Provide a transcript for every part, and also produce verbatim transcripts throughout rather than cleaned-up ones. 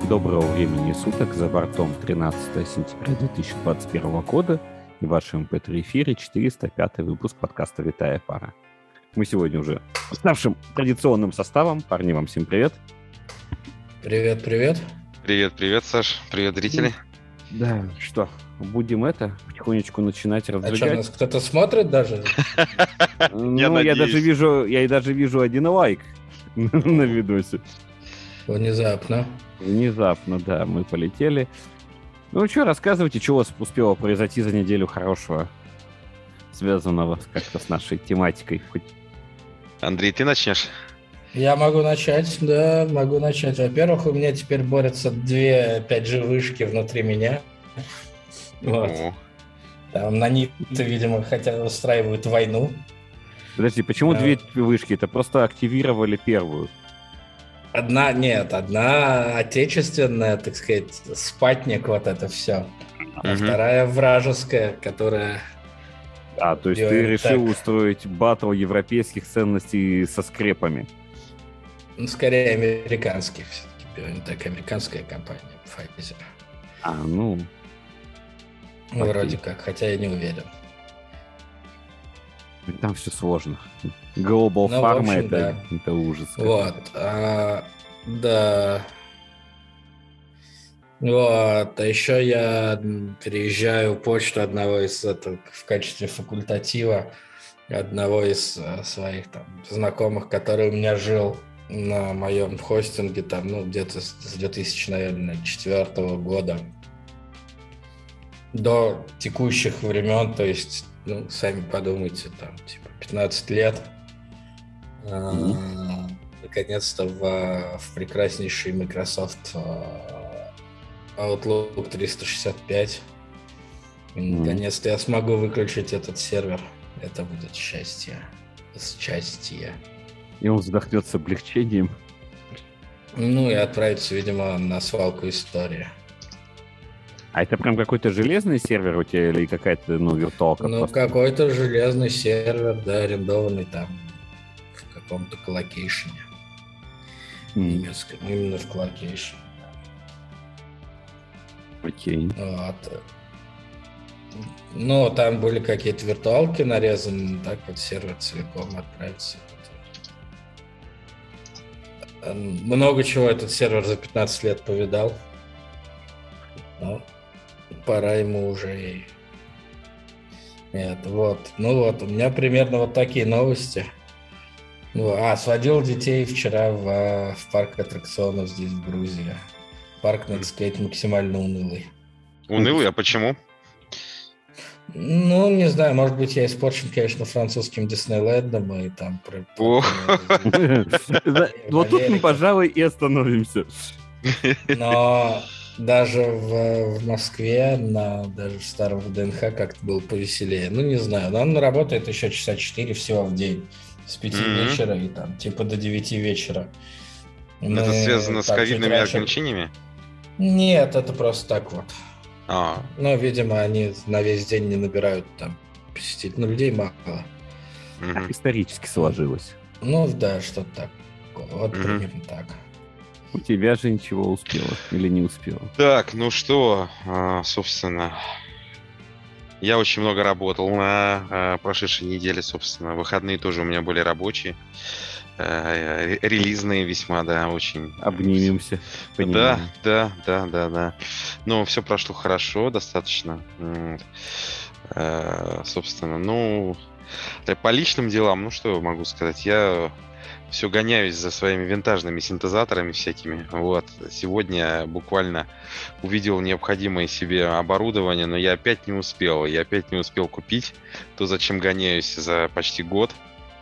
Доброго времени суток, за бортом тринадцатое сентября две тысячи двадцать первого года и в вашем эм пэ три эфире четыреста пятый выпуск подкаста «Витая пара». Мы сегодня уже с нашим традиционным составом. Парни, вам всем привет. Привет, привет. Привет, привет, Саш. Привет, зрители. Да, что, будем это потихонечку начинать разжигать. А что, нас кто-то смотрит даже? Ну, я даже вижу, я и даже вижу один лайк на видосе. Внезапно. Внезапно, да, мы полетели. Ну что, рассказывайте, что у вас успело произойти за неделю хорошего, связанного как-то с нашей тематикой. Хоть... Андрей, ты начнешь? Я могу начать, да, могу начать. Во-первых, у меня теперь борются две пять джи вышки внутри меня. Вот. Там на них-то, видимо, хотят устраивают войну. Подожди, почему да. две вышки? Это просто активировали первую. Одна, нет, одна отечественная, так сказать, спатник, вот это все. А угу. вторая вражеская, которая... А, то есть ты решил так... устроить баттл европейских ценностей со скрепами? Ну, скорее американских все-таки. Не так, американская компания Pfizer. А, ну... Ну, окей. Вроде как, хотя я не уверен. Там все сложно. Global ну, Pharma общем, это, да. это ужас. Вот, а, да. Вот, а еще я переезжаю в почту одного из, это, в качестве факультатива одного из а, своих там знакомых, который у меня жил на моем хостинге там, ну, где-то с две тысячи четвёртого года до текущих времен, то есть, ну, сами подумайте, там, типа, пятнадцать лет. Mm-hmm. А, наконец-то в, в прекраснейший Microsoft Outlook триста шестьдесят пять. И, mm-hmm. наконец-то я смогу выключить этот сервер. Это будет счастье. Счастье. И он вздохнет с облегчением. Ну, и отправится, видимо, на свалку истории. А это прям какой-то железный сервер у тебя или какая-то, ну, виртуалка? Ну, просто? какой-то железный сервер, да, арендованный там в каком-то коллокейшене. Mm. Немецком, именно в коллокейшене. Окей. Okay. Вот. Ну, там были какие-то виртуалки нарезаны, так вот сервер целиком отправится. Много чего этот сервер за пятнадцать лет повидал. Но пора ему уже... Нет, вот. Ну вот, у меня примерно вот такие новости. Ну, а, сводил детей вчера в, в парк аттракционов здесь, в Грузии. Парк, надо сказать, максимально унылый. Унылый? А почему? Ну, не знаю, может быть, я испорчен, конечно, французским Диснейлендом и там... Вот тут мы, пожалуй, и остановимся. Но... Даже в, в Москве, на, даже в старом вэ дэ эн ха как-то было повеселее. Ну, не знаю, но он работает еще часа четыре всего в день. С пяти mm-hmm. вечера и там типа до девяти вечера. Мы, это связано с ковидными ограничениями? Нет, это просто так вот. А. Но, видимо, они на весь день не набирают там посетителей. Ну, людей мало. Mm-hmm. Так исторически сложилось. Ну, да, что-то так. Вот mm-hmm. примерно так. У тебя же ничего успело или не успела? Так, ну что, собственно, я очень много работал на прошедшей неделе, собственно. Выходные тоже у меня были рабочие, релизные весьма, да, очень. Обнимемся. Да, да, да, да, да. Но все прошло хорошо, достаточно. Собственно, ну, по личным делам, ну что могу сказать, я... Все гоняюсь за своими винтажными синтезаторами всякими. Вот. Сегодня буквально увидел необходимое себе оборудование, но я опять не успел. Я опять не успел купить то, зачем гоняюсь за почти год.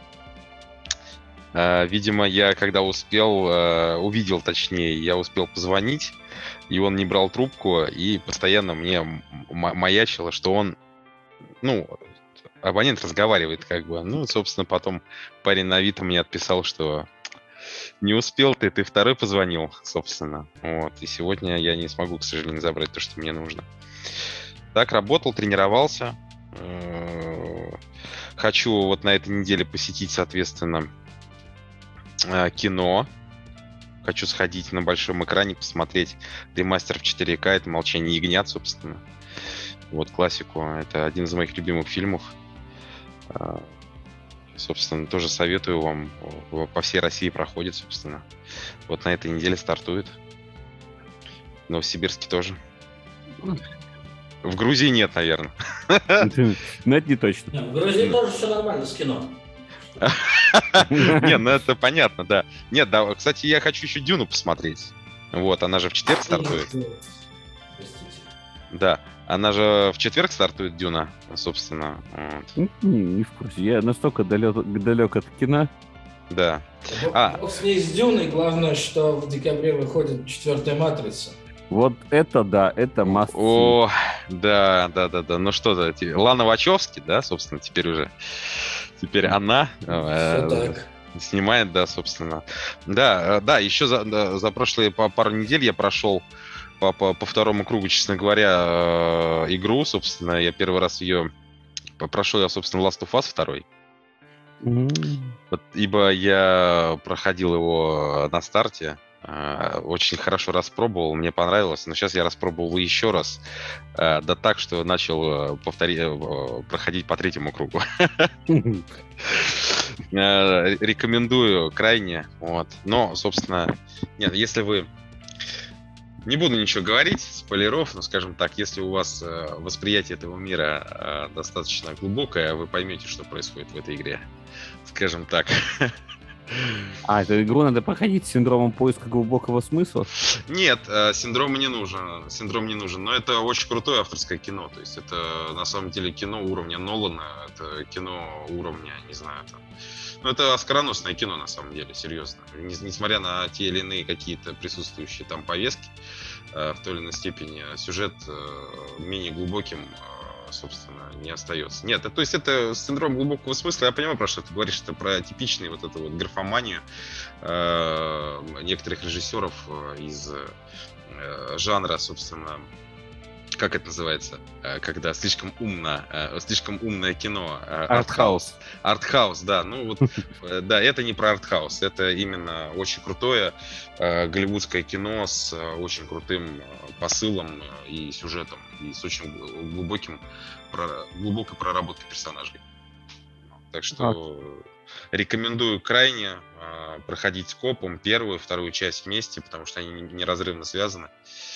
Видимо, я когда успел, увидел точнее, я успел позвонить, и он не брал трубку, и постоянно мне маячило, что он, ну... Абонент разговаривает как бы. Ну, собственно, потом парень на Авито мне отписал, что не успел ты, ты второй позвонил, собственно. Вот. И сегодня я не смогу, к сожалению, забрать то, что мне нужно. Так, работал, тренировался. Хочу вот на этой неделе посетить, соответственно, кино. хочу сходить на большом экране, посмотреть ремастер в четыре ка, это «Молчание ягнят», собственно. Вот, классику. Это один из моих любимых фильмов. Собственно, тоже советую вам. По всей России проходит, собственно. Вот на этой неделе стартует. В Новосибирске тоже. В Грузии нет, наверное. Но это не точно. Нет, в Грузии тоже все нормально с кино. Не, ну это понятно, да. Нет, да, кстати, я хочу еще «Дюну» посмотреть. Вот, она же в четверг стартует. Да, она же в четверг стартует, «Дюна», собственно. Вот. Не, не в курсе. Я настолько далек, далек от кино. Да. А. Бог с ней, с «Дюной», главное, что в декабре выходит четвертая «Матрица». Вот это да, это must see. О, да, да, да, да. Ну что да, Лана Вачовски, да, собственно, теперь уже. Теперь она э, так. снимает, да, собственно. Да, да, еще за, да, за прошлые пару недель я прошел по, по, по второму кругу, честно говоря, э, игру, собственно. Я первый раз ее прошел, я, собственно, Last of Us два. Mm-hmm. Вот, ибо я проходил его на старте. Очень хорошо распробовал, мне понравилось, но сейчас я распробовал еще раз, да так, что начал повторить, проходить по третьему кругу. Рекомендую крайне, вот. Но, собственно, нет, если вы... Не буду ничего говорить, спойлеров, но, скажем так, если у вас восприятие этого мира достаточно глубокое, вы поймете, что происходит в этой игре, скажем так. А, эту игру надо проходить с синдромом поиска глубокого смысла? Нет, синдром не нужен. Синдром не нужен. Но это очень крутое авторское кино. То есть это на самом деле кино уровня Нолана. Это кино уровня, не знаю, там. Ну, это оскароносное кино, на самом деле, серьезно. Несмотря на те или иные какие-то присутствующие там повестки, в той или иной степени сюжет менее глубоким, собственно, не остается. Нет, то есть это синдром глубокого смысла. Я понимаю, про что ты говоришь, это про типичную вот эту вот графоманию э, некоторых режиссеров из э, жанра, собственно, как это называется, когда слишком умно, слишком умное кино. Артхаус. Артхаус, да. Ну вот, да, это не про артхаус, это именно очень крутое голливудское кино с очень крутым посылом и сюжетом, и с очень глубоким, глубокой проработкой персонажей. Так что а. рекомендую крайне проходить скопом первую и вторую часть вместе, потому что они неразрывно связаны.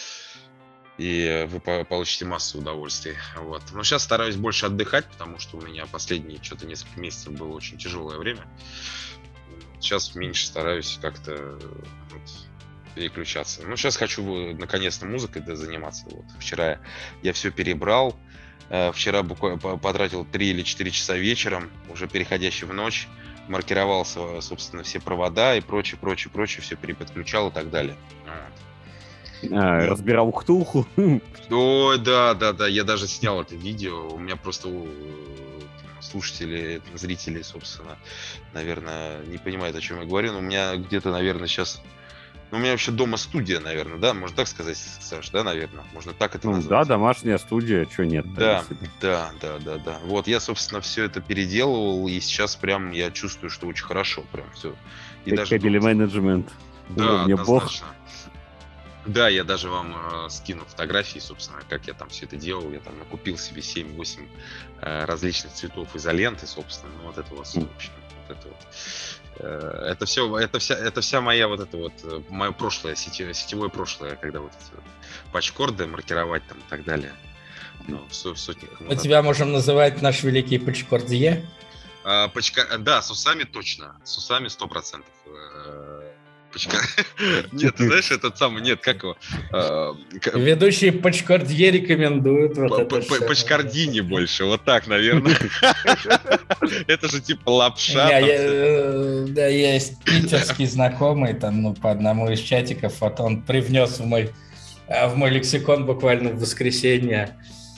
И вы получите массу удовольствий. Вот. Но сейчас стараюсь больше отдыхать, потому что у меня последние что-то несколько месяцев было очень тяжелое время. Сейчас меньше стараюсь как-то вот, переключаться. Ну, сейчас хочу наконец-то музыкой да, заниматься. Вот. Вчера я все перебрал. Вчера буквально потратил три или четыре часа вечером, уже переходящий в ночь. Маркировал, собственно, все провода и прочее, прочее, прочее. Все переподключал и так далее. Вот. А, разбирал Ктулху. Ой, да, да, да, я даже снял это видео. У меня просто слушатели, зрители, собственно, наверное, не понимают, о чем я говорю. Но у меня где-то, наверное, сейчас... Ну, у меня вообще дома студия, наверное, да? Можно так сказать, Саш, да, наверное? Можно так это ну, назвать. Да, домашняя студия, что нет. Да, да, да, да, да. Вот, я, собственно, все это переделывал, и сейчас прям я чувствую, что очень хорошо, прям все. И как даже кабели менеджмент. Да, однозначно. Да, я даже вам э, скину фотографии, собственно, как я там все это делал. Я там накупил себе семь-восемь э, различных цветов изоленты, собственно. Ну, вот это вот, mm. в общем, вот это вот. Э, это все, это вся, это вся моя вот это вот, мое прошлое, сетевое, сетевое прошлое, когда вот эти вот патчкорды маркировать там и так далее. Ну, в, в сотнях. Мы тебя можем называть наш великий патчкордье? А, пачка... Да, с усами точно. С усами сто процентов. Пачка... Нет, ты знаешь, этот самый, нет, как его? Ведущие пачкордье рекомендуют. Пачкордини больше, вот так, наверное. Это же типа лапша. Да, есть питерский знакомый, там, ну, по одному из чатиков, вот он привнес в мой, в мой лексикон буквально в воскресенье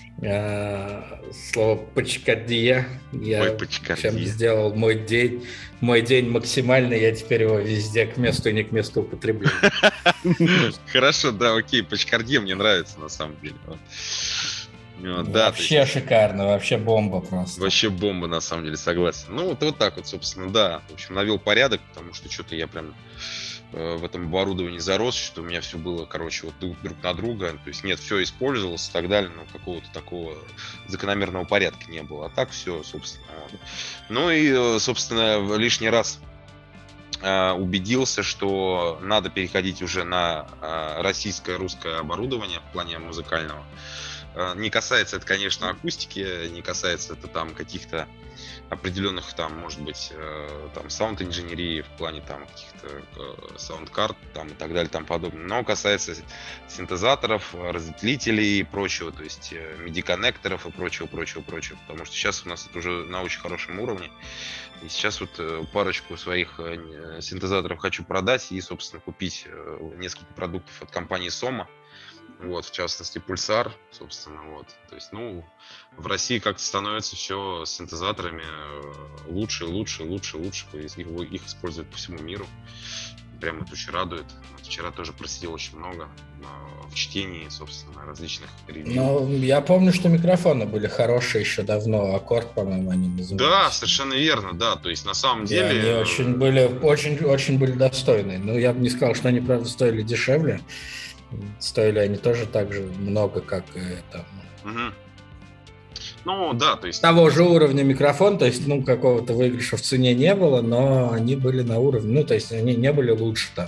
слово пачкордье. Я чем сделал мой день, мой день максимальный, я теперь его везде к месту и не к месту употребляю. Хорошо, да, окей, пачкордье мне нравится на самом деле. Ну, да, вообще есть... шикарно, вообще бомба просто. Вообще бомба, на самом деле, согласен. Ну, вот, вот так вот, собственно, да. В общем, навел порядок, потому что что-то я прям э, в этом оборудовании зарос, что у меня все было, короче, вот друг на друга. То есть нет, все использовалось и так далее, но какого-то такого закономерного порядка не было. А так все, собственно. Вот. Ну и, собственно, лишний раз э, убедился, что надо переходить уже на э, российское, русское оборудование в плане музыкального. Не касается это, конечно, акустики, не касается это там каких-то определенных там, может быть, э, там саунд-инженерии в плане там каких-то э, саунд-карт там и так далее, там подобное, но касается синтезаторов, разветвителей и прочего, то есть э, миди-коннекторов и прочего, прочего, прочего, потому что сейчас у нас это уже на очень хорошем уровне, и сейчас вот э, парочку своих э, синтезаторов хочу продать и, собственно, купить э, несколько продуктов от компании Soma. Вот, в частности, Pulsar, собственно, вот. То есть, ну, в России как-то становится все с синтезаторами лучше, лучше, лучше, лучше. Их, их используют по всему миру. Прям это очень радует. Вот вчера тоже просидел очень много в чтении, собственно, различных ревью. Ну, я помню, что микрофоны были хорошие еще давно. Аккорд, по-моему, они назывались. Да, совершенно верно, да. То есть, на самом деле... И они очень были, очень, очень были достойные. Ну, я бы не сказал, что они, правда, стоили дешевле. Стоили они тоже так же много, как это. Угу. Ну, да, то есть... Того же уровня микрофон, то есть, ну, какого-то выигрыша в цене не было, но они были на уровне, ну, то есть, они не были лучше там,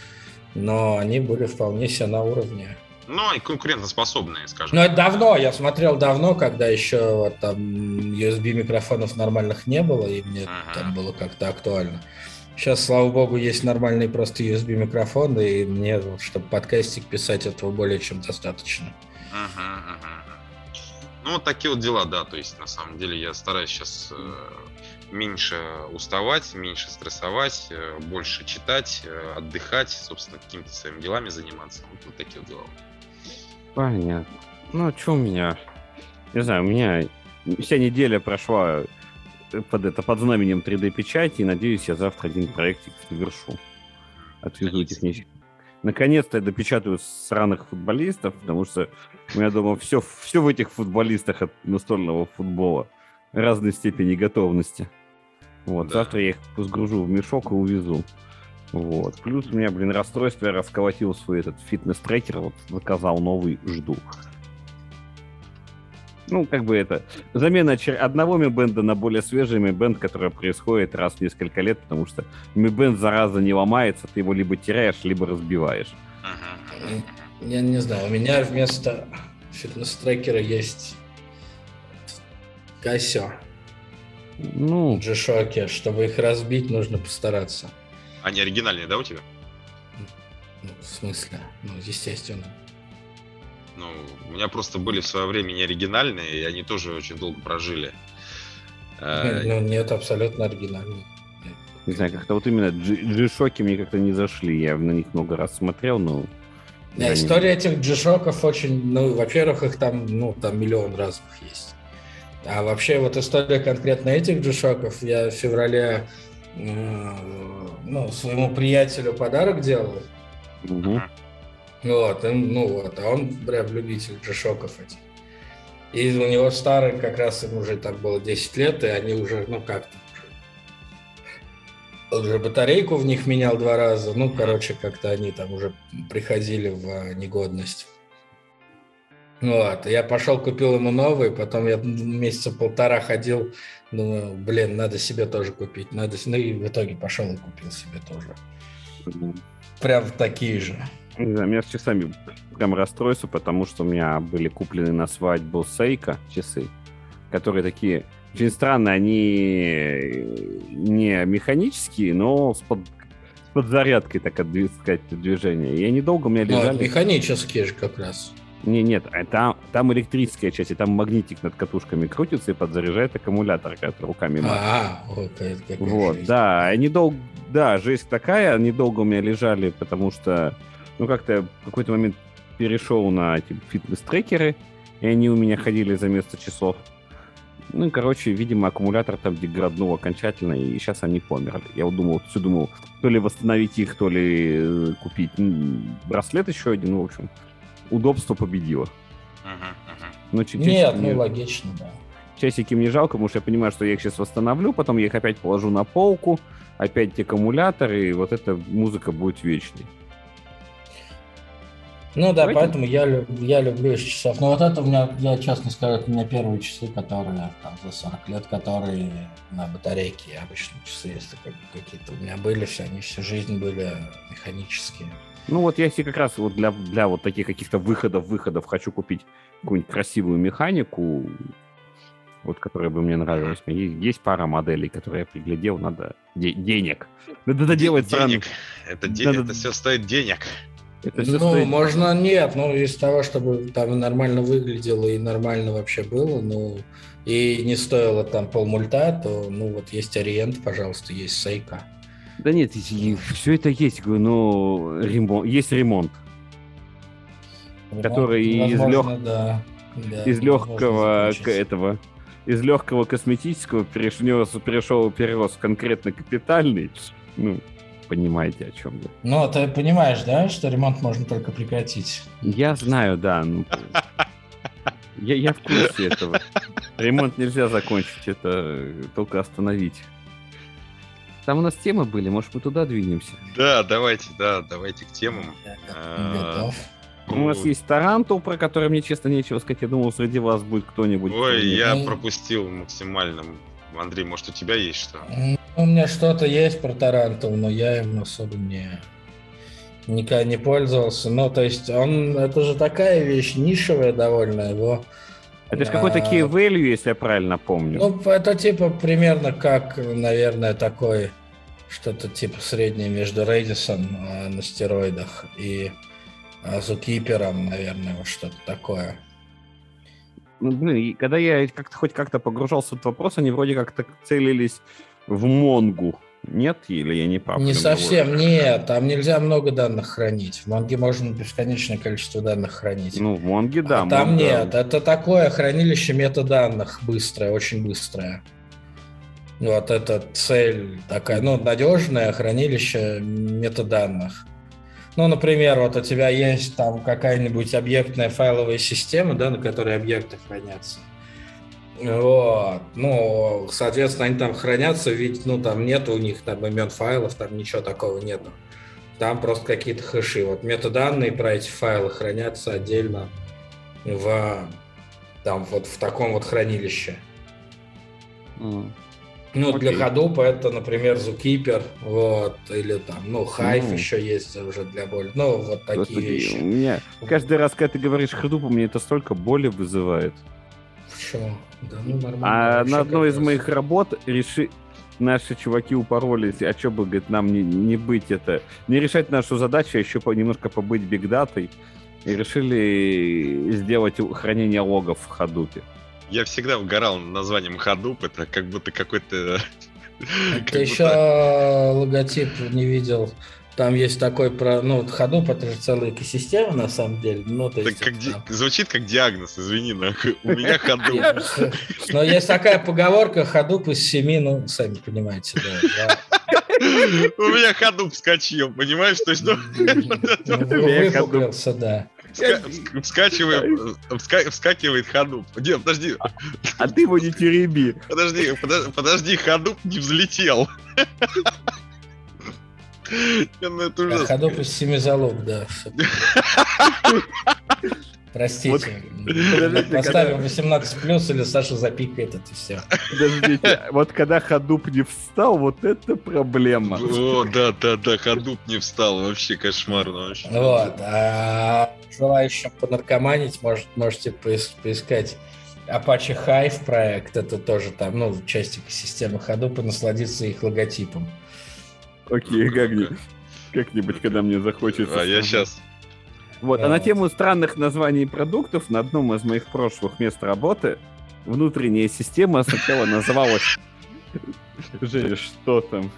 но они были вполне себе на уровне. Ну, и конкурентоспособные, скажем. Ну, это давно, я смотрел давно, когда еще вот, там ю эс би-микрофонов нормальных не было, и мне uh-huh. там было как-то актуально. Сейчас, слава богу, есть нормальные просто ю эс би-микрофоны, и мне, чтобы подкастик писать, этого более чем достаточно. Uh-huh, uh-huh. Ну, вот такие вот дела, да. То есть, на самом деле, я стараюсь сейчас э, меньше уставать, меньше стрессовать, э, больше читать, э, отдыхать, собственно, какими-то своими делами заниматься. Вот, вот такие вот дела. Понятно. Ну, что у меня? Не знаю, у меня вся неделя прошла под, это, под знаменем три дэ-печати, и надеюсь, я завтра один проектик завершу. Отвезу технически. Наконец-то я допечатаю сраных футболистов, потому что у меня дома все, все в этих футболистах от настольного футбола разной степени готовности. Вот, да. Завтра я их сгружу в мешок и увезу. Вот. Плюс у меня, блин, расстройство, я расколотил свой этот фитнес-трекер, вот заказал новый, жду. Ну, как бы это... Замена одного ми-бенда на более свежий ми-бенд, которая происходит раз в несколько лет, потому что ми-бенд, зараза, не ломается, ты его либо теряешь, либо разбиваешь. Я не знаю, у меня вместо фитнес-трекера есть Casio. Ну... G-Shock. Чтобы их разбить, нужно постараться. Они оригинальные, да, у тебя? Ну, в смысле? Ну, естественно. Ну, у меня просто были в свое время не оригинальные, и они тоже очень долго прожили. Ну, нет, абсолютно оригинальные. Не знаю, как-то вот именно G-Shock'и мне как-то не зашли. Я на них много раз смотрел, но... Да, история не... этих G-Shock'ов очень... Ну, во-первых, их там, ну, там миллион разных есть. А вообще, вот история конкретно этих G-Shock'ов, я в феврале э, ну, своему приятелю подарок делал. Угу. Вот, и, ну вот, а он прям любитель G-Shock'ов этих. И у него старый, как раз ему уже так было десять лет, и они уже, ну как-то уже, уже батарейку в них менял два раза. Ну, короче, как-то они там уже приходили в негодность. Вот, я пошел, купил ему новый, потом я месяца полтора ходил, думаю, блин, надо себе тоже купить, надо, ну и в итоге пошел и купил себе тоже. Прям такие же. Не знаю, у меня с часами прям расстройство, потому что у меня были куплены на свадьбу Seiko часы, которые такие очень странные, они не механические, но с, под, с подзарядкой, так сказать, движения. И они долго у меня лежали. Ну, механические же как раз. Не, нет, там, там электрическая часть, и там магнитик над катушками крутится и подзаряжает аккумулятор, который руками машет. А, вот это какая Вот, жесть. да, они долго, да, жесть такая, они долго у меня лежали, потому что, ну, как-то я в какой-то момент перешел на эти фитнес-трекеры, и они у меня ходили за место часов. Ну, и, короче, видимо, аккумулятор там деграднул окончательно, и сейчас они померли. Я вот думал, все думал, то ли восстановить их, то ли купить браслет еще один, ну, в общем. Удобство победило. Uh-huh, uh-huh. Ну, часики Нет, мне, ну логично, да. часики мне жалко, потому что я понимаю, что я их сейчас восстановлю, потом я их опять положу на полку, опять аккумулятор, и вот эта музыка будет вечной. Ну да, Давайте. поэтому я, люб- я люблю из часов. Но вот это у меня, я честно скажу, это у меня первые часы, которые там за сорок лет, которые на батарейке, обычные часы, если как бы какие-то у меня были, все, они всю жизнь были механические. Ну вот я себе как раз вот для, для вот таких каких-то выходов, выходов хочу купить какую-нибудь красивую механику, вот которая бы мне нравилась. Есть, есть пара моделей, которые я приглядел, надо де- денег. Надо доделать страны. Денег. Это, де- Надо- это все стоит денег. Это всё Ну, стоит- можно нет, ну, из того, чтобы там нормально выглядело и нормально вообще было, ну, и не стоило там полмульта, то, ну, вот есть Ориент, пожалуйста, есть Сейка. Да нет, все это есть, говорю, но ремонт, есть ремонт. Который из Возможно, лёг- да, да, из возможно, легкого закончится. этого, из легкого косметического перешел, перешел, перерос в конкретно капитальный. Ну, понимаете, о чем я. Ну, ты понимаешь, да, что ремонт можно только прекратить? Я знаю, да. Ну, я, я в курсе этого. Ремонт нельзя закончить, это только остановить. Там у нас темы были, может, мы туда двинемся? Да, давайте, да, давайте к темам. А, Готов. У нас есть Тарантул, про который мне, честно, нечего сказать. Я думал, среди вас будет кто-нибудь. Ой, кто мне- я Ну, пропустил максимально. Андрей, может, у тебя есть что? Ну, у меня что-то есть про Тарантул, но я им особо не никогда не пользовался. Ну, то есть он, это же такая вещь нишевая довольно, его... Это же какой-то а, key value, если я правильно помню. Ну, это типа примерно как, наверное, такой, что-то типа среднее между Redison а, на стероидах и а, Zookeeper'ом, наверное, вот что-то такое. Ну, блин, и когда я как-то хоть как-то погружался в этот вопрос, они вроде как-то целились в Монгу. Нет? Или я не прав? Не Прям совсем, нет, там нельзя много данных хранить. В Монге можно бесконечное количество данных хранить. Ну, в Монге, да. А там Монго- нет, это такое хранилище метаданных быстрое, очень быстрое. Вот это цель такая, ну, надежное хранилище метаданных. Ну, например, вот у тебя есть там какая-нибудь объектная файловая система, да, на которой объекты хранятся. Вот. Ну, соответственно, они там хранятся, ведь, ну, там нет у них там имен файлов, там ничего такого нету. Там просто какие-то хэши. Вот метаданные про эти файлы хранятся отдельно в, там, вот в таком вот хранилище. М. Ну, Окей. для Hadoop это, например, Zookeeper, вот, или там, ну, Hive Ну. еще есть уже для боли. Ну, вот такие Господи, вещи. у меня каждый раз, когда ты говоришь Hadoop, мне это столько боли вызывает. Почему? Да, ну, нормально. А вообще на одной из как раз. моих работ реши... наши чуваки упоролись, а что бы, говорит, нам не, не быть это, не решать нашу задачу, а еще по- немножко побыть бигдатой, и решили сделать у- хранение логов в Hadoop. Я всегда угорал названием Hadoop, это как будто какой-то... как Ты еще будто- логотип не видел. Там есть такой, про, ну, вот Hadoop это же целая экосистема на самом деле. Ну, то Это есть как это ди- там- Звучит как диагноз, извини, нахуй. У меня Hadoop. Но есть такая поговорка Hadoop из семи, ну, сами понимаете, да. У меня Hadoop вскочил, понимаешь? То есть, ну, Я Выпуклился, да. вска- вска- вскачивает, вска- вскакивает Hadoop. Нет, подожди, А ты его не тереби. подожди, подожди, подожди, Hadoop не взлетел. Не, ну это ужасно. Hadoop из семи залог, да. Простите. Вот, подождите, Поставим когда- восемнадцать плюс, или Саша запикает это все. Подождите, вот когда Hadoop не встал, вот это проблема. О, да, да, да, Hadoop не встал, вообще кошмарно. Вообще. Вот. А желающим понаркоманить, может, можете поис- поискать Apache Hive проект. Это тоже там, ну, часть экосистемы Hadoop, и насладиться их логотипом. Окей, как-нибудь, как-нибудь, когда мне захочется. А я сразу. сейчас... Вот, а на Вот. тему странных названий продуктов на одном из моих прошлых мест работы внутренняя система сначала называлась... Женя, что там?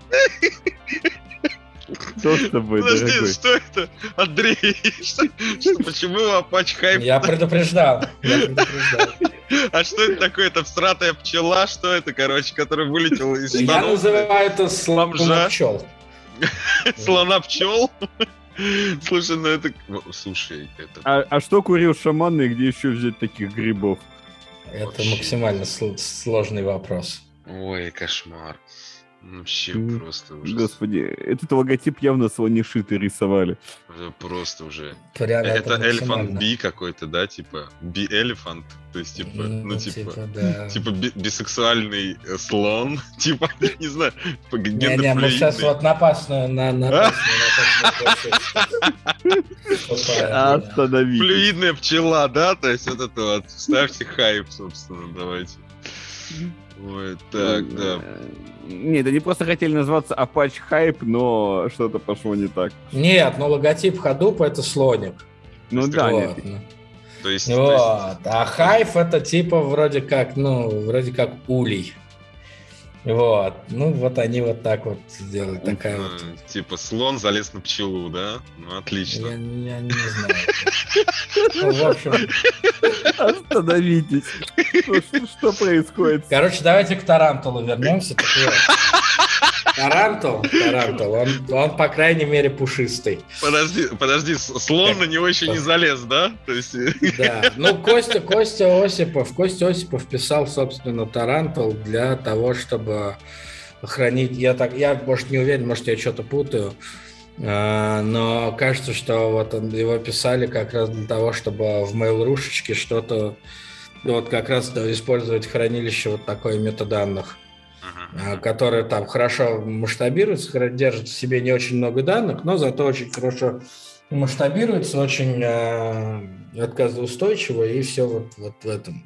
Что с тобой, Подожди, дорогой? что это? Андрей, что, что- почему Apache Hive? Я предупреждал. Я предупреждал. А что это такое? Это всратая пчела? Что это, короче, которая вылетела из Я штанов? называю это Бомжа. слона пчел. Слона пчел? Слушай, ну это... Слушай, это... А, а что курил шаман и где еще взять таких грибов? Это Вообще. максимально сл- сложный вопрос. Ой, кошмар. Вообще М, просто ужас. Господи, этот логотип явно Sony Шиты рисовали. Уже просто уже. Прям Это это Elephant максимально. B какой-то, да, типа B Elephant, то есть типа, ну, Ну, типа, типа, да. типа би- бисексуальный э, слон, типа, не знаю, типа Не-не, мы сейчас гендерфлюидный. вот напасную, на напасную, напасную почву. Остановитесь. Флюидная пчела, да, то есть вот это вот, ставьте хайп, собственно, давайте. Ой, так, да. Нет, они просто хотели называться Apache Hype, но что-то пошло не так. Нет, ну логотип Hadoop это слоник. Ну есть да, Вот, нет. ну. То есть, то есть, Вот. А хайф это типа вроде как, ну, вроде как улей. Вот. Ну, вот они вот так вот сделали. Такая вот. ну, типа слон залез на пчелу, да? Ну, отлично. Я, я не знаю. Ну, в общем, Остановитесь. Что, что- что происходит? короче, давайте к Тарантулу вернемся. Так вот. Тарантул, Тарантул, он, он, по крайней мере, пушистый. Подожди, подожди, с- слон на него еще не залез, да? То есть, Да, ну Костя, Костя Осипов, Костя Осипов писал, собственно, Тарантул для того, чтобы хранить, я так, я, может, не уверен, может, я что-то путаю, а, но кажется, что вот он, его писали как раз для того, чтобы в Mail.ru-шечке что-то, вот как раз да, использовать хранилище вот такое метаданных, а, которое там хорошо масштабируется, хра- держит в себе не очень много данных, но зато очень хорошо масштабируется, очень э, отказоустойчиво, и все вот, вот в этом.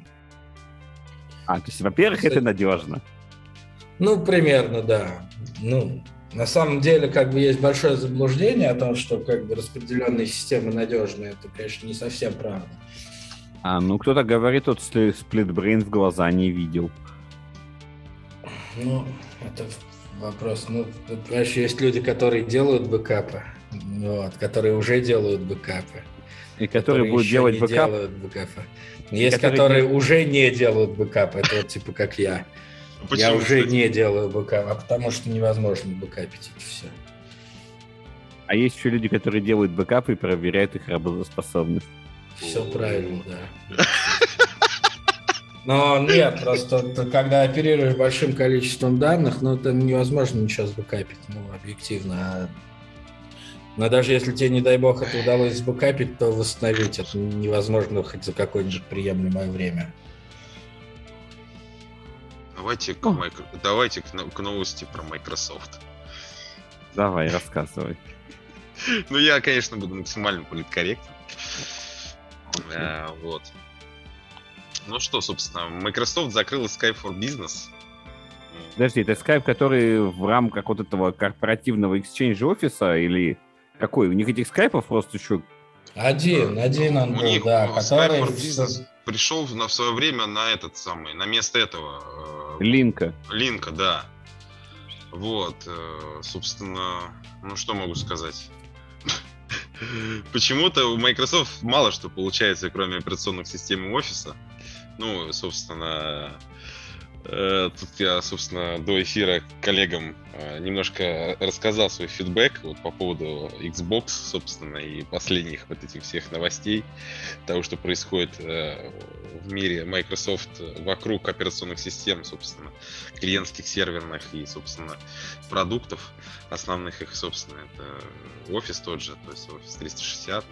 А, то есть, во-первых, это надежно. Ну, примерно, да. Ну, на самом деле, как бы есть большое заблуждение о том, что как бы распределенные системы надежные. Это, конечно, не совсем правда. А, ну кто-то говорит, тот сплитбрейн в глаза не видел. Ну, это вопрос. Ну, ты понимаешь, есть люди, которые делают бэкапы, вот, которые уже делают бэкапы. И которые будут еще делать не бэкап. делают бэкапы. Есть, которые которые дел- уже не делают бэкап. Это вот типа как я. Я почему, уже кстати? не делаю бэкап, а потому что невозможно бэкапить это все. А есть еще люди, которые делают бэкапы и проверяют их работоспособность. Все правильно, да. Но нет, просто ты, когда оперируешь большим количеством данных, ну, там невозможно ничего сбэкапить, ну, объективно. А- Но даже если тебе, не дай бог, это удалось сбэкапить, то восстановить это невозможно хоть за какое-нибудь приемлемое время. Давайте к, О. майк- давайте к, но- к новости про Microsoft. Давай, рассказывай. Ну, я, конечно, буду максимально политкорректен. Э, вот. Ну что, собственно, Microsoft закрыла Skype for Business. Подожди, это Skype, который в рамках вот этого корпоративного exchange офиса или какой? У них этих скайпов просто еще... Один, один он У был, них да, э, который... Skype for Business пришел в, на, в свое время на этот самый, на место этого э, Линка. линка, да. Вот, э, собственно, ну что могу сказать? Почему-то у Microsoft мало что получается, кроме операционных систем и офиса. Ну, собственно, э, тут я, собственно, до эфира коллегам э, немножко рассказал свой фидбэк вот, по поводу Xbox, собственно, и последних вот этих всех новостей, того, что происходит э, в мире Microsoft вокруг операционных систем, собственно, клиентских, серверных и, собственно, продуктов. Основных их, собственно, это офис тот же, то есть офис триста шестьдесят.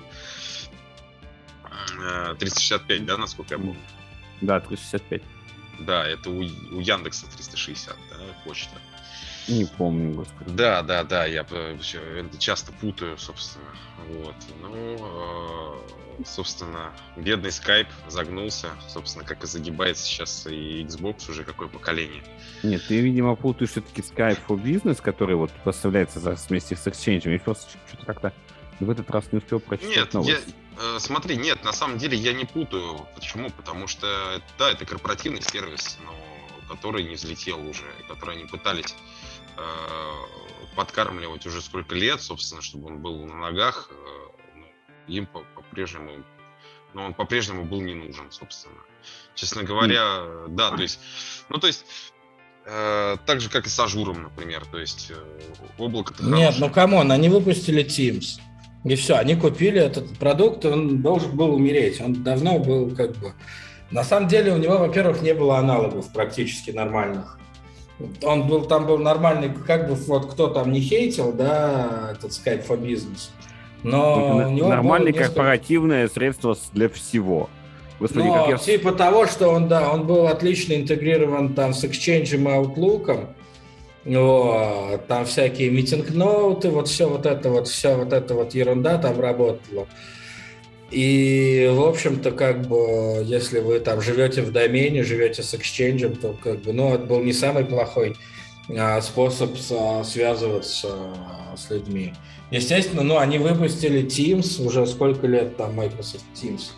Э, триста шестьдесят пять, да, насколько я помню? Да, триста шестьдесят пять. Да, это у, у Яндекса триста шестьдесят, да, почта. Не помню, господи. Да, да, да, я п- всё, это часто путаю, собственно. Вот. Ну, э, собственно, бедный Skype загнулся, собственно, как и загибается сейчас и Xbox уже какое поколение. Нет, ты, видимо, путаешь все-таки Skype for Business, который вот поставляется за, вместе с Exchange. Я просто что-то как-то в этот раз не успел прочитать Нет, новость. я, э, смотри, нет, на самом деле я не путаю. Почему? Потому что, да, это корпоративный сервис, но который не взлетел уже, который они пытались э, подкармливать уже сколько лет, собственно, чтобы он был на ногах. Э, ну, им по- по-прежнему, но он по-прежнему был не нужен, собственно. Честно говоря, mm. да, то есть, ну, то есть, э, так же, как и с Ажуром, например, то есть, э, облако-то Нет, хорошее. ну камон, они выпустили Teams. И все, они купили этот продукт, он должен был умереть. Он давно был как бы... На самом деле у него, во-первых, не было аналогов практически нормальных. Он был, там был нормальный, как бы вот кто там не хейтил, да, этот Skype for Business. Но у него нормальное несколько... корпоративное средство для всего. Господи, Но как я... типа того, что он, да, он был отлично интегрирован там с Exchange и Outlook, вот, там всякие митинг-ноуты, вот все вот это вот, вся вот эта вот ерунда там работала. И, в общем-то, как бы, если вы там живете в домене, живете с Exchange, то, как бы, ну, это был не самый плохой а, способ а, связываться а, с людьми. Естественно, ну, они выпустили Teams, уже сколько лет там Microsoft Teams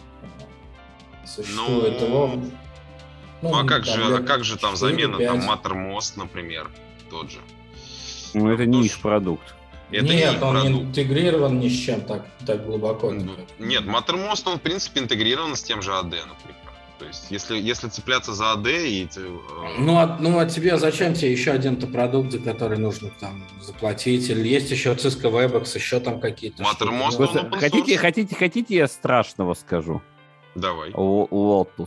существует. Ну, его, ну, ну, а как там, же, а как же там замена, там, пять. Mattermost, например, тот же. Ну, это не Тоже- их продукт. Это Нет, не их он не продукт. интегрирован ни с чем так, так глубоко. Нет, Mattermost, он, в принципе, интегрирован с тем же эй ди, например. То есть, если, если цепляться за эй ди и... э, Ну, а, ну, а тебе зачем тебе еще один-то продукт, за который нужно там заплатить? Или есть еще Cisco WebEx, еще там какие-то Mattermost, штуки? он Ну, open Хотите, source. хотите, хотите, я страшного скажу? Давай. Л- Lotus.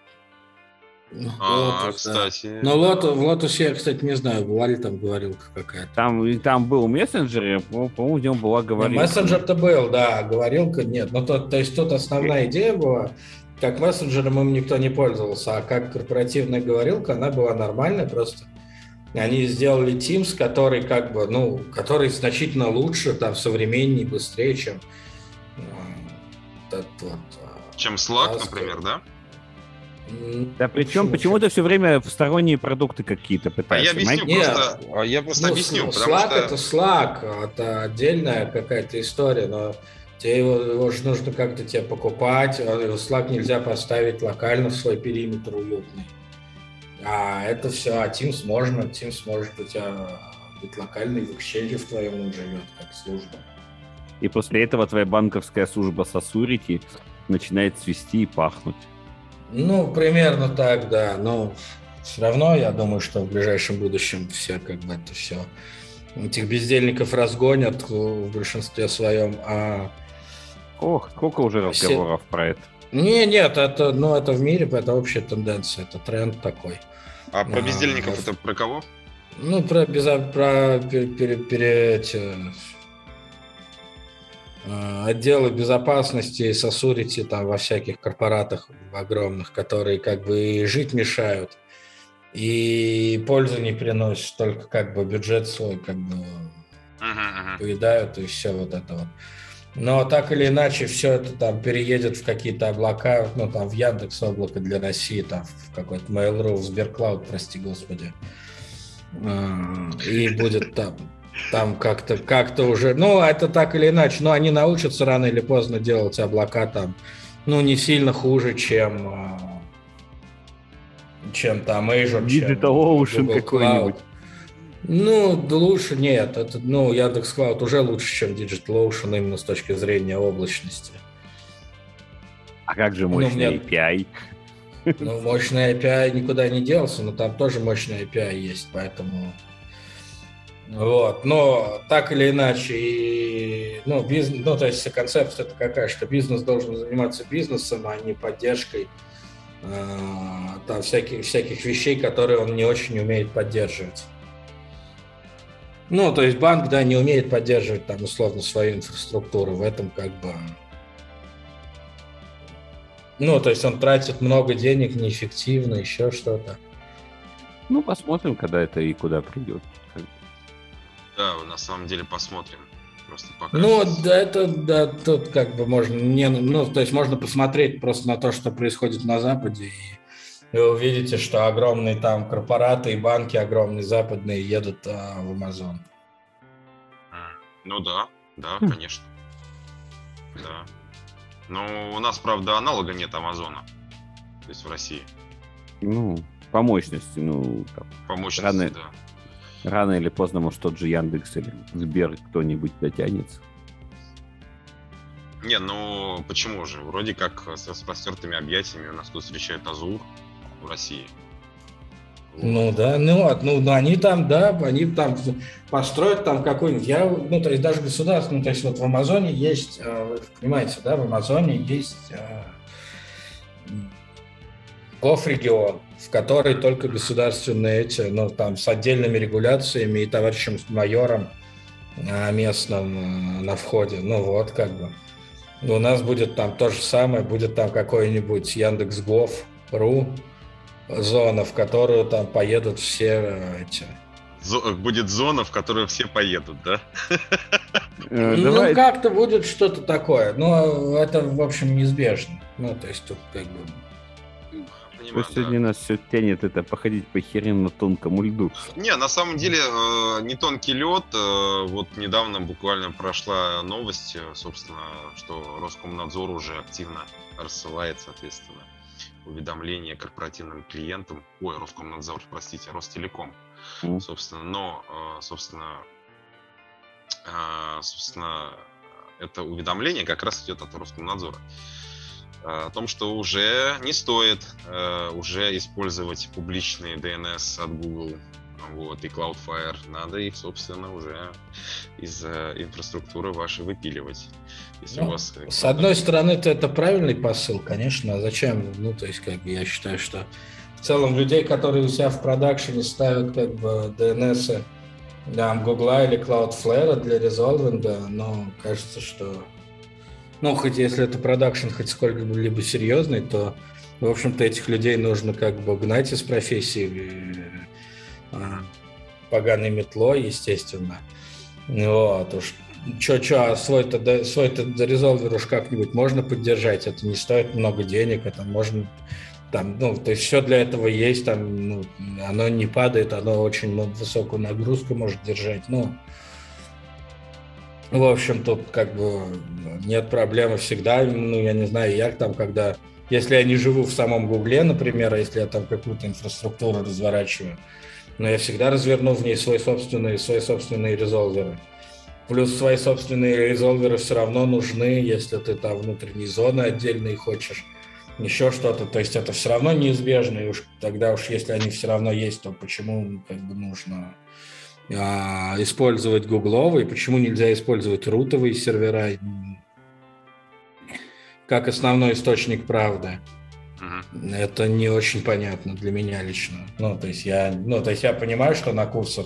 ну, А, Lotus, да. кстати... Но Lotus, в Lotus я, кстати, не знаю, была ли там говорилка какая-то. Там, и там был мессенджер, и, по- по-моему, в нем была Не, говорилка. мессенджер-то был, да, говорилка нет. Но то, то есть тут основная идея была, как мессенджером им никто не пользовался, а как корпоративная говорилка, она была нормальная, просто они сделали Teams, который как бы, ну, который значительно лучше, там, современнее, быстрее, чем э, этот вот, э, Чем Slack, да, например, да? м, Да причем почему? почему-то все время сторонние продукты какие-то А пытаются. я объясню Нет. просто... а Я просто Ну, объясню, Slack потому что... это Slack, это отдельная какая-то история, но тебе его, его же нужно как-то тебе покупать, а Slack нельзя поставить локально в свой периметр уютный. А это все, а Teams можно, Teams может у тебя быть локальный, в Exchange в твоем он живет, как служба. И после этого твоя банковская служба Сосурити начинает свисти и пахнуть. Ну, примерно так, да, но все равно я думаю, что в ближайшем будущем все как бы это все этих бездельников разгонят в большинстве своем, а Ох, сколько уже Все- разговоров про это. Не, нет, это, ну, это в мире, это общая тенденция, это тренд такой. А про А, бездельников да. это про кого? Ну, про, безо... про пере- пере- пере- эти, э, отделы безопасности и сосурити там во всяких корпоратах огромных, которые как бы и жить мешают, и пользу не приносят, только как бы бюджет свой как бы Мгм, мгм. поедают, и все вот это вот. Но так или иначе все это там переедет в какие-то облака, ну там в Яндекс облако для России, там в какой-то Mail.ru, в Сберклауд, прости господи. А, И будет там, там как-то, как-то уже, ну это так или иначе, но они научатся рано или поздно делать облака там, ну не сильно хуже, чем, а, чем там Azure, чем DigitalOcean Google какой-нибудь. Cloud. Ну, да лучше нет. Это, ну, Яндекс.Клауд уже лучше, чем DigitalOcean именно с точки зрения облачности. А как же Ну, мощный мне- эй пи ай? Ну, мощный эй пи ай никуда не делся, но там тоже мощный эй пи ай есть, поэтому... Вот, но так или иначе, и, ну, бизнес, ну, то есть концепция это какая, что бизнес должен заниматься бизнесом, а не поддержкой э, там всяких, всяких вещей, которые он не очень умеет поддерживать. Ну, то есть банк, да, не умеет поддерживать там условно свою инфраструктуру, в этом как бы... Ну, то есть он тратит много денег неэффективно, еще что-то. Ну, посмотрим, когда это и куда придет. Да, на самом деле посмотрим. Просто пока. Ну, сейчас- да, это, да, тут как бы можно, не, ну, то есть можно посмотреть просто на то, что происходит на Западе, и вы увидите, что огромные там корпораты и банки огромные западные едут а, в Amazon. М, Ну да, да, Хм. конечно. Да. Но у нас, правда, аналога нет Амазона. То есть в России. Ну, по мощности, ну, там, По мощности, Рано- да. рано или поздно, может, тот же Яндекс или Сбер кто-нибудь дотянется. Не, ну почему же? Вроде как с распростертыми объятиями у нас тут встречает Азур в России. Ну да, ну вот, ну, ну они там, да, они там построят там какой-нибудь, я, ну то есть даже государство, ну то есть вот в Амазоне есть, вы понимаете, да, в Амазоне есть гофрегион, в который только государственные эти, ну там с отдельными регуляциями и товарищем майором местным на входе, ну вот как бы. У нас будет там то же самое, будет там какой-нибудь Яндекс.Гов.ру, зона, в которую там поедут все эти... Зо- будет зона, в которую все поедут, да? Ну, Давай... как-то будет что-то такое. Но это, в общем, неизбежно. Ну, то есть тут как бы... Понимаю, сегодня да. Нас все тянет это походить по херенно тонкому льду. Не, на самом деле э, не тонкий лед. Э, вот недавно буквально прошла новость, собственно, что Роскомнадзор уже активно рассылает, соответственно, уведомления корпоративным клиентам. Ой, Роскомнадзор, простите, Ростелеком. Mm. Собственно, но, э, собственно, э, собственно, это уведомление как раз идет от Роскомнадзора. О том, что уже не стоит э, уже использовать публичные ди эн эс от Google, вот, и Cloudflare. Надо их, собственно, уже из э, инфраструктуры вашей выпиливать. Если ну, у вас... С одной стороны, это правильный посыл, конечно. А зачем? Ну, то есть, как бы, я считаю, что в целом людей, которые у себя в продакшене ставят как бы ди эн эс да, Google или Cloudflare для резолвинга, но кажется, что ну, хоть если это продакшн хоть сколько-либо серьезный, то, в общем-то, этих людей нужно как бы гнать из профессии поганой метлой, естественно. Вот уж. Чё-чё, а свой-то, свой-то резолвер уж как-нибудь можно поддержать, это не стоит много денег, это можно... Там, ну, то есть все для этого есть, там, ну, оно не падает, оно очень ну, высокую нагрузку может держать, ну... В общем, тут как бы нет проблемы всегда, ну, я не знаю, я там, когда, если я не живу в самом Гугле, например, а если я там какую-то инфраструктуру разворачиваю, но я всегда разверну в ней свои собственные, свои собственные резолверы. Плюс свои собственные резолверы все равно нужны, если ты там внутренние зоны отдельные хочешь, еще что-то, то есть это все равно неизбежно, и уж тогда уж если они все равно есть, то почему как бы нужно... использовать гугловые, почему нельзя использовать рутовые сервера как основной источник правды. Uh-huh. Это не очень понятно для меня лично. Ну, то есть я, ну, то есть я понимаю, что на курсах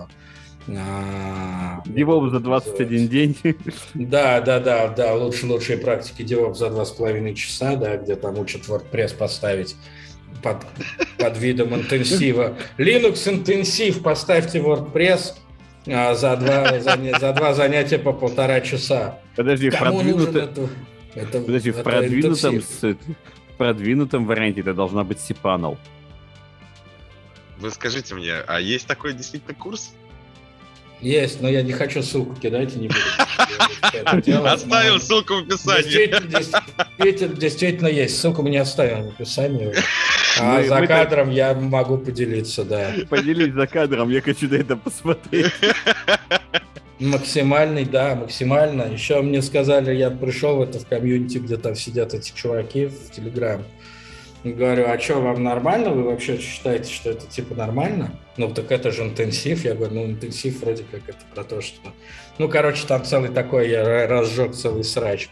DevOps за двадцать один день. Да, да, да, да, лучше лучшие практики DevOps за два с половиной часа, да, где там учат WordPress поставить Под, под видом интенсива. Linux интенсив, поставьте WordPress а, за, два, за, за два занятия по полтора часа. Подожди, в, продвинуто... это, это, Подожди это в, продвинутом, с, в продвинутом варианте это должна быть cPanel. Вы скажите мне, а есть такой действительно курс? Есть, но я не хочу ссылку кидать и не буду. Оставим ссылку в описании. Действительно, действительно есть. Ссылку мы не оставим в описании. А мы, за мы кадром так... я могу поделиться, да. Поделись за кадром, я хочу на это посмотреть. Максимальный, да, максимально. Еще мне сказали, я пришел в это в комьюнити, где там сидят эти чуваки в Телеграм. Говорю, а что, вам нормально? Вы вообще считаете, что это типа нормально? Ну, так это же интенсив. Я говорю, ну, интенсив вроде как это про то, что... Ну, короче, там целый такой, я разжег целый срач.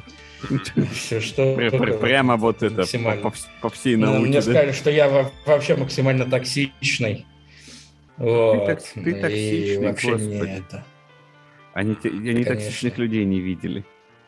Прямо вот это, по всей науке. Мне сказали, что я вообще максимально токсичный. Ты токсичный, вообще не это. Они токсичных людей не видели.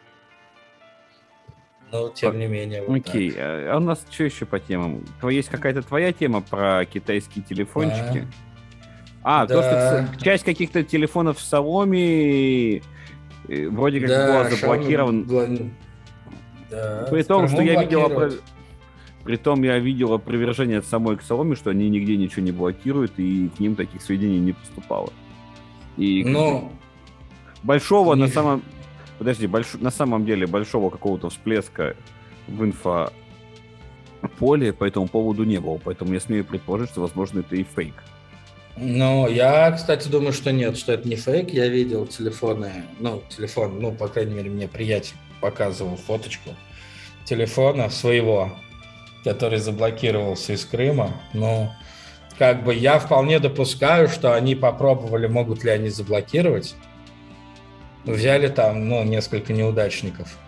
Но, тем не менее, вот окей, так. А у нас что еще по темам? Есть какая-то твоя тема про китайские телефончики? Да. А, да. То, что часть каких-то телефонов в Xiaomi вроде как да, была заблокирована. Да, при том, что я видел, при том я видел опровержение от самой Xiaomi, что они нигде ничего не блокируют, и к ним таких сведений не поступало. И Но... большого не... на самом... Подожди, больш... на самом деле большого какого-то всплеска в инфополе по этому поводу не было, поэтому я смею предположить, что, возможно, это и фейк. Ну, я, кстати, думаю, что нет, что это не фейк. Я видел телефоны, ну, телефон, ну, по крайней мере, мне приятель показывал фоточку телефона своего, который заблокировался из Крыма. Ну, как бы я вполне допускаю, что они попробовали, могут ли они заблокировать. Взяли там, ну, несколько неудачников.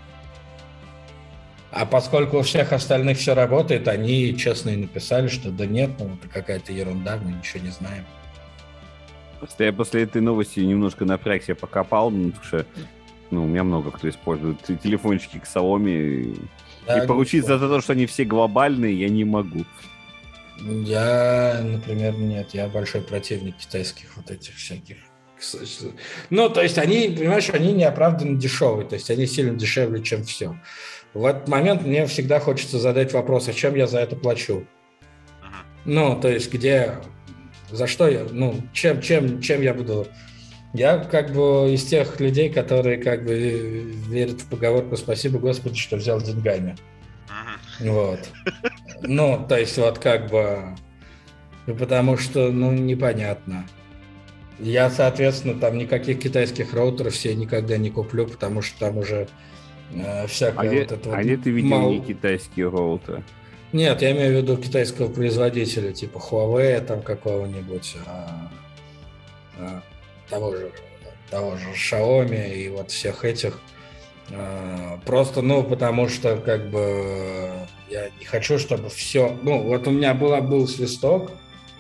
А поскольку у всех остальных все работает, они честно и написали, что да нет, ну, это какая-то ерунда, мы ничего не знаем. Просто я после этой новости немножко напрягся, покопал, ну, потому что ну, у меня много кто использует телефончики к Xiaomi. Да, и поручиться за то, что они все глобальные, я не могу. Я, например, нет, я большой противник китайских вот этих всяких. Ну, то есть они, понимаешь, они неоправданно дешевые, то есть они сильно дешевле, чем все. В этот момент мне всегда хочется задать вопрос, а чем я за это плачу? Ну, то есть где, за что я, ну, чем, чем, чем я буду... Я как бы из тех людей, которые как бы верят в поговорку «Спасибо, Господи, что взял деньгами». Вот. Ну, то есть вот как бы... Потому что, ну, непонятно. Я, соответственно, там никаких китайских роутеров себе никогда не куплю, потому что там уже э, всякое а вот где, это а вот... где ты видел мал... не китайские роутеры? Нет, я имею в виду китайского производителя, типа Huawei там какого-нибудь, а, а, того же, того же Xiaomi и вот всех этих. А, просто, ну, потому что, как бы, я не хочу, чтобы все... Ну, вот у меня была, был свисток,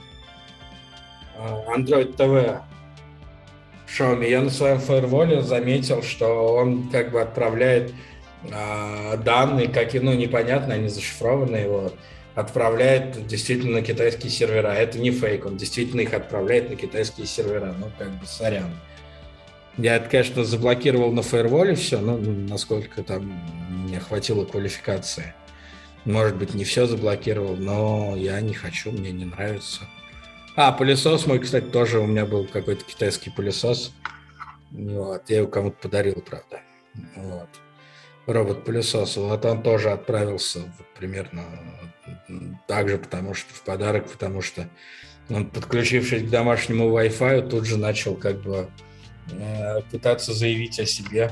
Android ти ви Xiaomi. Я на своем фаерволе заметил, что он как бы отправляет э, данные, как и, ну, непонятно, они зашифрованы, его отправляет действительно на китайские сервера. Это не фейк, он действительно их отправляет на китайские сервера. Ну, как бы, сорян. Я это, конечно, заблокировал на фаерволе все, ну, насколько там мне хватило квалификации. Может быть, не все заблокировал, но я не хочу, мне не нравится. А, пылесос мой, кстати, тоже у меня был какой-то китайский пылесос. Вот. Я его кому-то подарил, правда. Вот. Робот-пылесос. Вот он тоже отправился вот, примерно так же, потому что в подарок, потому что он, подключившись к домашнему Wi-Fi, тут же начал как бы э, пытаться заявить о себе.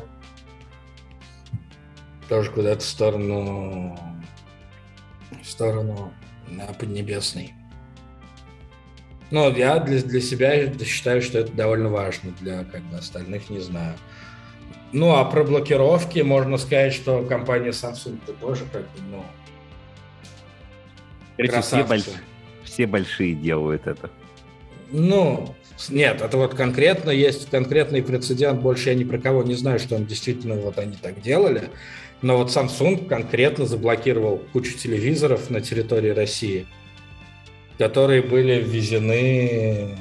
Тоже куда-то в сторону в сторону на Поднебесной. Ну, я для, для себя считаю, что это довольно важно, для как бы, остальных не знаю. Ну, а про блокировки можно сказать, что компания Samsung тоже как бы, ну, все, больш... все большие делают это. Ну, нет, это вот конкретно есть конкретный прецедент, больше я ни про кого не знаю, что он действительно вот они так делали, но вот Samsung конкретно заблокировал кучу телевизоров на территории России, которые были ввезены,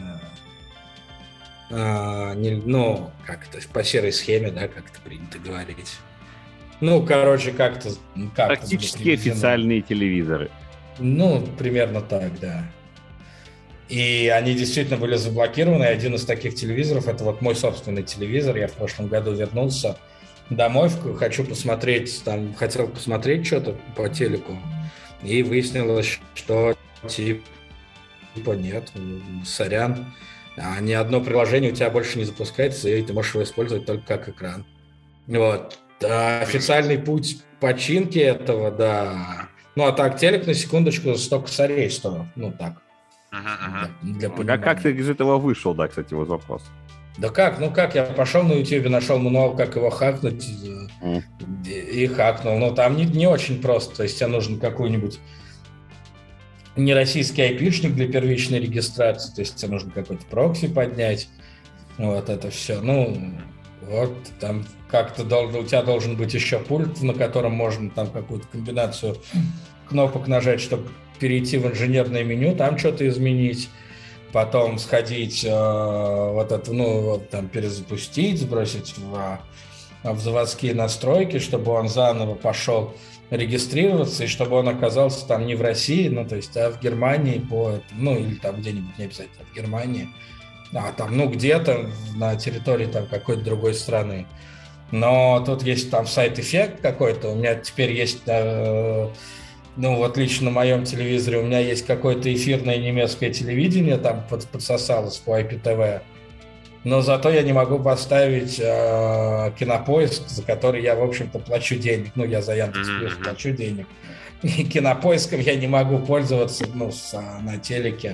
а, не, ну, как-то по серой схеме, да, как это принято говорить. Ну, короче, как-то... как Практически официальные телевизоры. Ну, примерно так, да. И они действительно были заблокированы. Один из таких телевизоров, это вот мой собственный телевизор. Я в прошлом году вернулся домой, хочу посмотреть, там, хотел посмотреть что-то по телеку, и выяснилось, что типа Типа нет, сорян, а ни одно приложение у тебя больше не запускается, и ты можешь его использовать только как экран. Вот. А официальный путь починки этого, да. Ну, а так, телек, на секундочку, сто косарей стоил. Ну, так. Ага, для, ага. для А как ты из этого вышел, да, кстати, вот вопрос. Да как, ну как, я пошел на YouTube, нашел мануал, как его хакнуть, mm. и, и хакнул. Но там не, не очень просто, то есть тебе нужно какую-нибудь не российский айпишник для первичной регистрации, то есть тебе нужно какой-то прокси поднять, вот это все. Ну, вот там как-то должен, у тебя должен быть еще пульт, на котором можно там какую-то комбинацию кнопок нажать, чтобы перейти в инженерное меню, там что-то изменить, потом сходить, э, вот это, ну, вот, там перезапустить, сбросить в, в заводские настройки, чтобы он заново пошел регистрироваться, и чтобы он оказался там не в России, ну, то есть, а в Германии, по, ну, или там где-нибудь, не обязательно в Германии, а там, ну, где-то на территории там какой-то другой страны. Но тут есть там сайд-эффект какой-то, у меня теперь есть, э, ну, вот лично на моем телевизоре у меня есть какое-то эфирное немецкое телевидение, там под, подсосалось по ай пи ти ви, но зато я не могу поставить э, Кинопоиск, за который я, в общем-то, плачу денег. Ну, я за Яндекс.Плюс mm-hmm. плачу денег. И Кинопоиском я не могу пользоваться, ну, с, на телеке.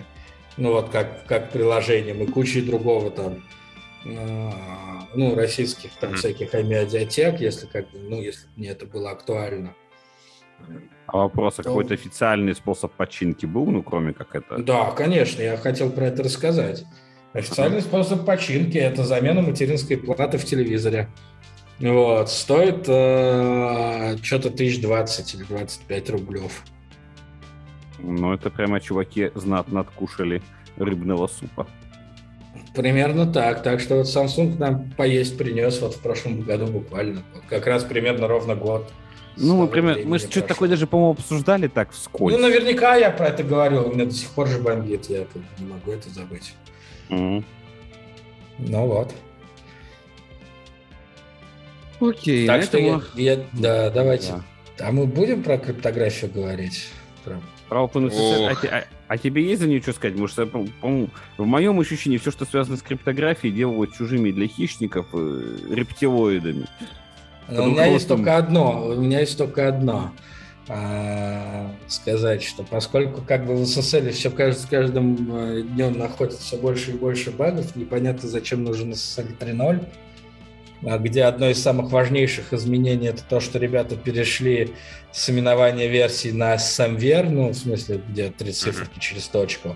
ну вот как, как приложением, и кучей другого там, ну, российских там mm-hmm. всяких медиатек, если как бы, ну, если мне это было актуально. А вопрос, а то... какой-то официальный способ починки был, ну, кроме как это? Да, конечно, я хотел про это рассказать. Официальный uh-huh. способ починки – это замена материнской платы в телевизоре. Вот, стоит э, что-то тысяч двадцать или двадцать пять рублев. Ну, это прямо чуваки знатно откушали рыбного супа. Примерно так. Так что вот Samsung нам поесть принес вот в прошлом году буквально. Как раз примерно ровно год. Ну, мы, пример... мы же что-то такое даже, по-моему, обсуждали так вскользь. Ну, наверняка я про это говорил. У меня до сих пор же бомбит. Я не могу это забыть. Mm-hmm. Ну вот. Окей. Так что мы... я, я... Да, давайте. Да. А мы будем про криптографию говорить? Про, про OpenSSL. А, а, а тебе есть за нее что сказать? Может, по-моему, в моем ощущении все, что связано с криптографией, делают чужими для хищников э, рептилоидами. У меня есть только одно. У меня есть только одно. А, сказать, что поскольку как бы в эс эс эл все кажется, с каждым днем находится все больше и больше багов, непонятно, зачем нужен эс эс эл три ноль, где одно из самых важнейших изменений это то, что ребята перешли с именования версий на SamVer, ну, в смысле, где три циферки через точку.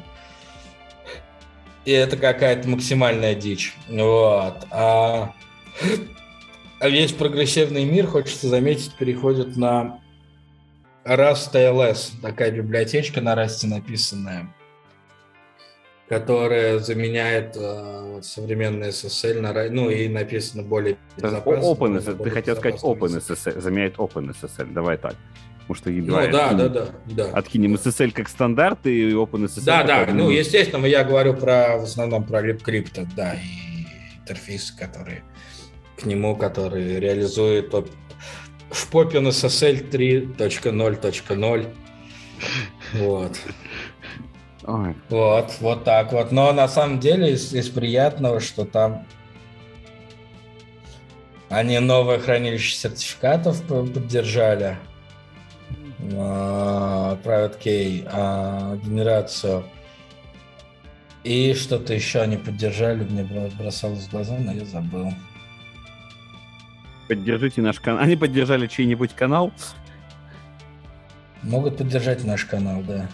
И это какая-то максимальная дичь. Вот. А, а весь прогрессивный мир, хочется заметить, переходит на Rust ти эл эс, такая библиотечка на Rust написанная, которая заменяет э, современный эс эс эл, на, ну и написано более безопасно. OpenSSL, ты хотел сказать OpenSSL, заменяет OpenSSL, давай так. Потому что ну, да, да, да, да, да. Откинем эс эс эл как стандарт и OpenSSL. Да, да, ну естественно, я говорю про, в основном про LibCrypto, да, и интерфейсы, которые к нему, которые реализуют Шпопин эс эс эл три точка ноль точка ноль. Вот. Ой. Вот, вот так вот. Но на самом деле из, из приятного, что там они новое хранилище сертификатов поддержали, Private Key, генерацию. И что-то еще они поддержали, мне бросалось в глаза, но я забыл. Поддержите наш канал. Они поддержали чей-нибудь канал? Могут поддержать наш канал, да.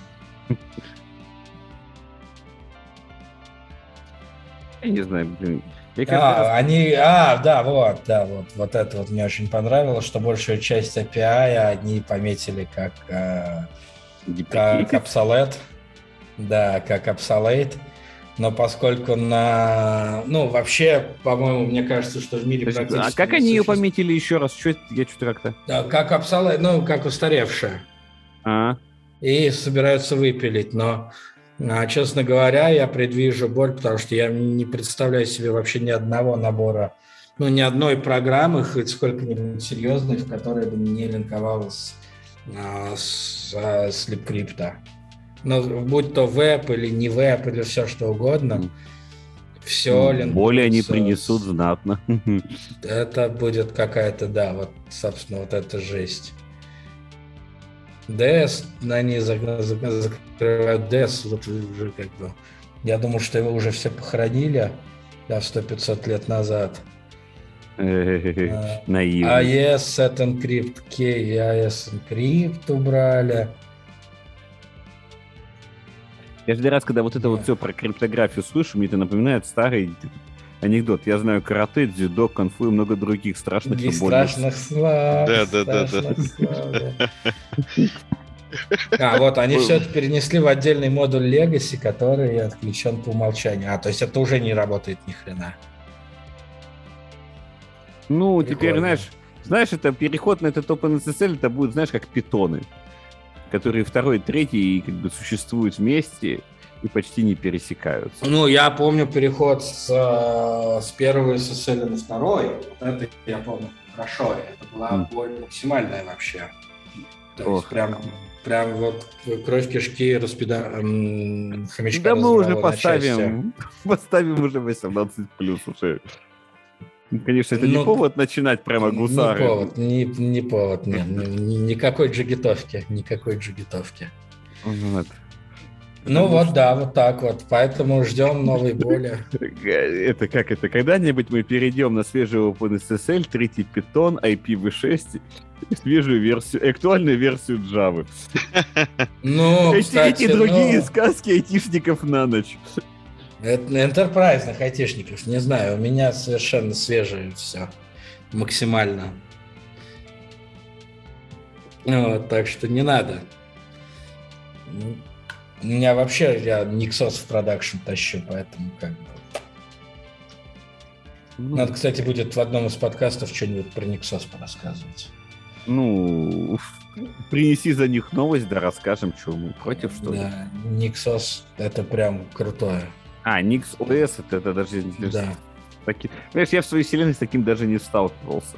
Я не знаю, блин. А, раз... они, а, да, вот, да, вот, вот это вот мне очень понравилось, что большую часть эй пи ай они пометили как, э, как obsolete, да, как obsolete, но поскольку на, ну, вообще, по-моему, мне кажется, что в мире есть, практически... А как они ее пометили еще раз? Что я что-то как-то... Да, как obsolete, ну, как устаревшая. А. И собираются выпилить, но... А, честно говоря, я предвижу боль, потому что я не представляю себе вообще ни одного набора, ну, ни одной программы, хоть сколько-нибудь серьезной, в которой бы не линковалась а, с, а, с LibCrypto. Но будь то веб или не веб, или все что угодно, mm. все mm. линкуется. Боли они принесут знатно. Это будет какая-то, да, вот, собственно, вот эта жесть. ди эс, они закрывают ди эс, вот уже как бы, я думал, что его уже все похоронили, да, сто-пятьсот лет назад. Наивно. эй и эс, Set Encrypt Key и эй и эс Encrypt убрали. Я каждый раз, когда вот это yeah. вот все про криптографию слышу, мне это напоминает старый анекдот. Я знаю карате, дзюдо, конфу и много других страшных и страшных слов. Да, да, да, да. А, вот, они все это перенесли в отдельный модуль Legacy, который отключен по умолчанию. А, то есть это уже не работает ни хрена. Ну, прикольно. Теперь, знаешь, знаешь, это переход на этот OpenSSL, это будет, знаешь, как питоны, которые второй и третий как бы существуют вместе и почти не пересекаются. Ну, я помню переход с, с первого эс эс эл на второй. Вот это я помню хорошо. Это была mm. боль максимальная вообще. То Ох. есть прям, прям вот кровь кишки распида... хомячка. Да мы уже поставим, поставим уже восемнадцать плюс уже. Конечно, это ну, не повод начинать прямо гусары. Не повод, не, не повод, нет. Никакой джигитовки, никакой джигитовки. Вот. Ну вот, что... да, вот так вот. Поэтому ждем новой боли. Это как это? Когда-нибудь мы перейдем на свежий OpenSSL, третий Python, ай пи ви шесть, свежую версию, актуальную версию Java. Ну, эти, кстати, эти другие ну... сказки айтишников на ночь. Это энтерпрайзных айтишников, не знаю. У меня совершенно свежее все. Максимально. Вот, так что не надо. У меня вообще, я Nixos в продакшн тащу, поэтому как бы... Ну, надо, кстати, будет в одном из подкастов что-нибудь про Nixos порассказывать. Ну, принеси за них новость, да расскажем, что мы против, что ли. Да, Nixos это прям крутое. А, NixOS, это, это даже... Да. Таки... Знаешь, я в своей вселенной с таким даже не сталкивался.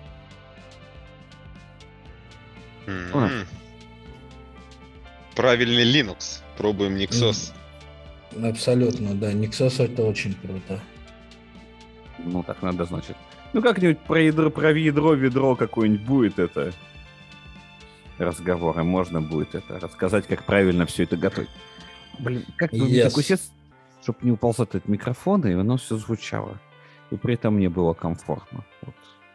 Mm-hmm. Правильный Linux. Пробуем Nixos. Mm. Абсолютно, да. Nixos это очень круто. Ну, так надо, значит. Ну, как-нибудь про ядро, про ядро, ведро какое-нибудь будет это разговоры. Можно будет это рассказать, как правильно все это готовить. Блин, как бы yes. такой сет, чтобы не уползал этот микрофон, и оно все звучало. И при этом мне было комфортно. Вот.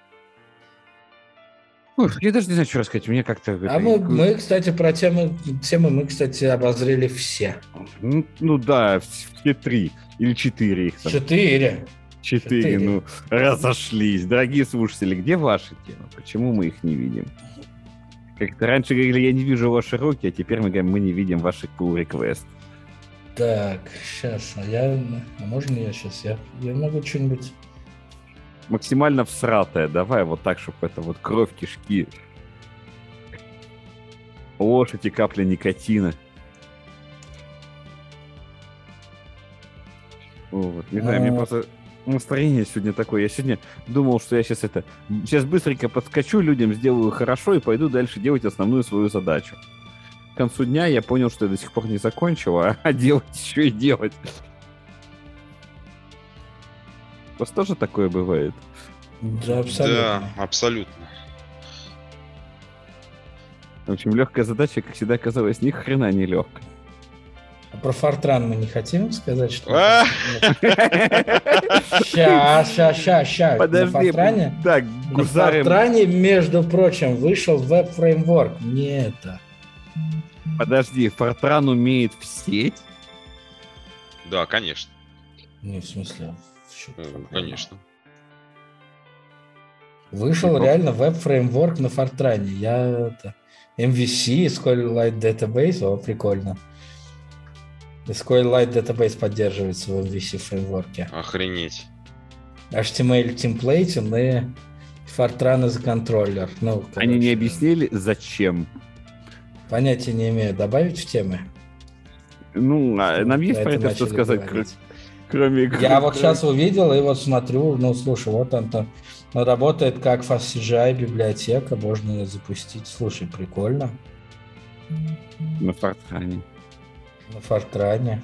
Ой, я даже не знаю, что рассказать. Мне как-то... А это... мы, мы, кстати, про темы, темы мы, кстати, обозрели все. Ну, ну да, все три. Или четыре их там. Четыре. Четыре, Четыре, ну, разошлись. Дорогие слушатели, где ваши темы? Почему мы их не видим? Как-то раньше говорили, я не вижу ваши руки, а теперь мы говорим, мы не видим ваших pull request. Так, сейчас, а я... А можно я сейчас? Я, я могу что-нибудь... Максимально всратая. Давай вот так, чтобы это вот кровь, кишки, лошадь и капля никотина. Вот, не знаю, а... мне просто настроение сегодня такое. Я сегодня думал, что я сейчас это... Сейчас быстренько подскочу, людям сделаю хорошо и пойду дальше делать основную свою задачу. К концу дня я понял, что я до сих пор не закончил, а делать еще и делать. У вас тоже такое бывает? Да, абсолютно. Да, абсолютно. В общем, легкая задача, как всегда, оказалась ни хрена не легкой. А про Фортран мы не хотим сказать, что... Сейчас, сейчас, сейчас, сейчас. Подожди, на Фортране, да, на Фортране, между прочим, вышел веб-фреймворк. Не это. Подожди, Фортран умеет в сеть? Да, конечно. Не, в смысле... Ну, конечно. Вышел реально веб-фреймворк на Фортране. Я это... эм ви си, SQLite Database, о, прикольно. SQLite Database поддерживается в эм ви си фреймворке. Охренеть. эйч ти эм эл темплейтинг и Fortran as контроллер. Ну, они не объяснили, зачем? Понятия не имею. Добавить в темы? Ну, а нам есть про это что сказать, кроме... Я вот сейчас увидел и вот смотрю, ну, слушай, вот он-то работает как FastCGI библиотека, можно ее запустить. Слушай, прикольно. На Фортране. На Фортране.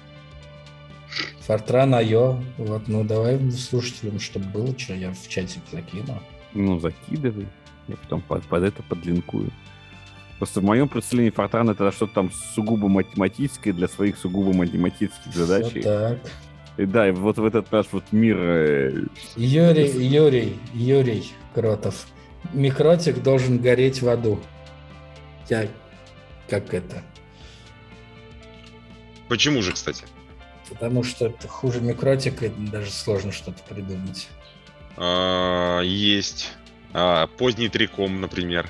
Фортран ай о. Вот, ну давай слушателям, чтобы было, что я в чатик закину. Ну, закидывай. Я потом под, под это подлинкую. Просто в моем представлении Фортран это что-то там сугубо математическое для своих сугубо математических задач. Все так. И да, и вот в этот наш вот мир... Э... Юрий, Юрий, Юрий Кротов. Микротик должен гореть в аду. Я... Как это? Почему же, кстати? Потому что это хуже микротика, даже сложно что-то придумать. А, есть. А, поздний триком, например.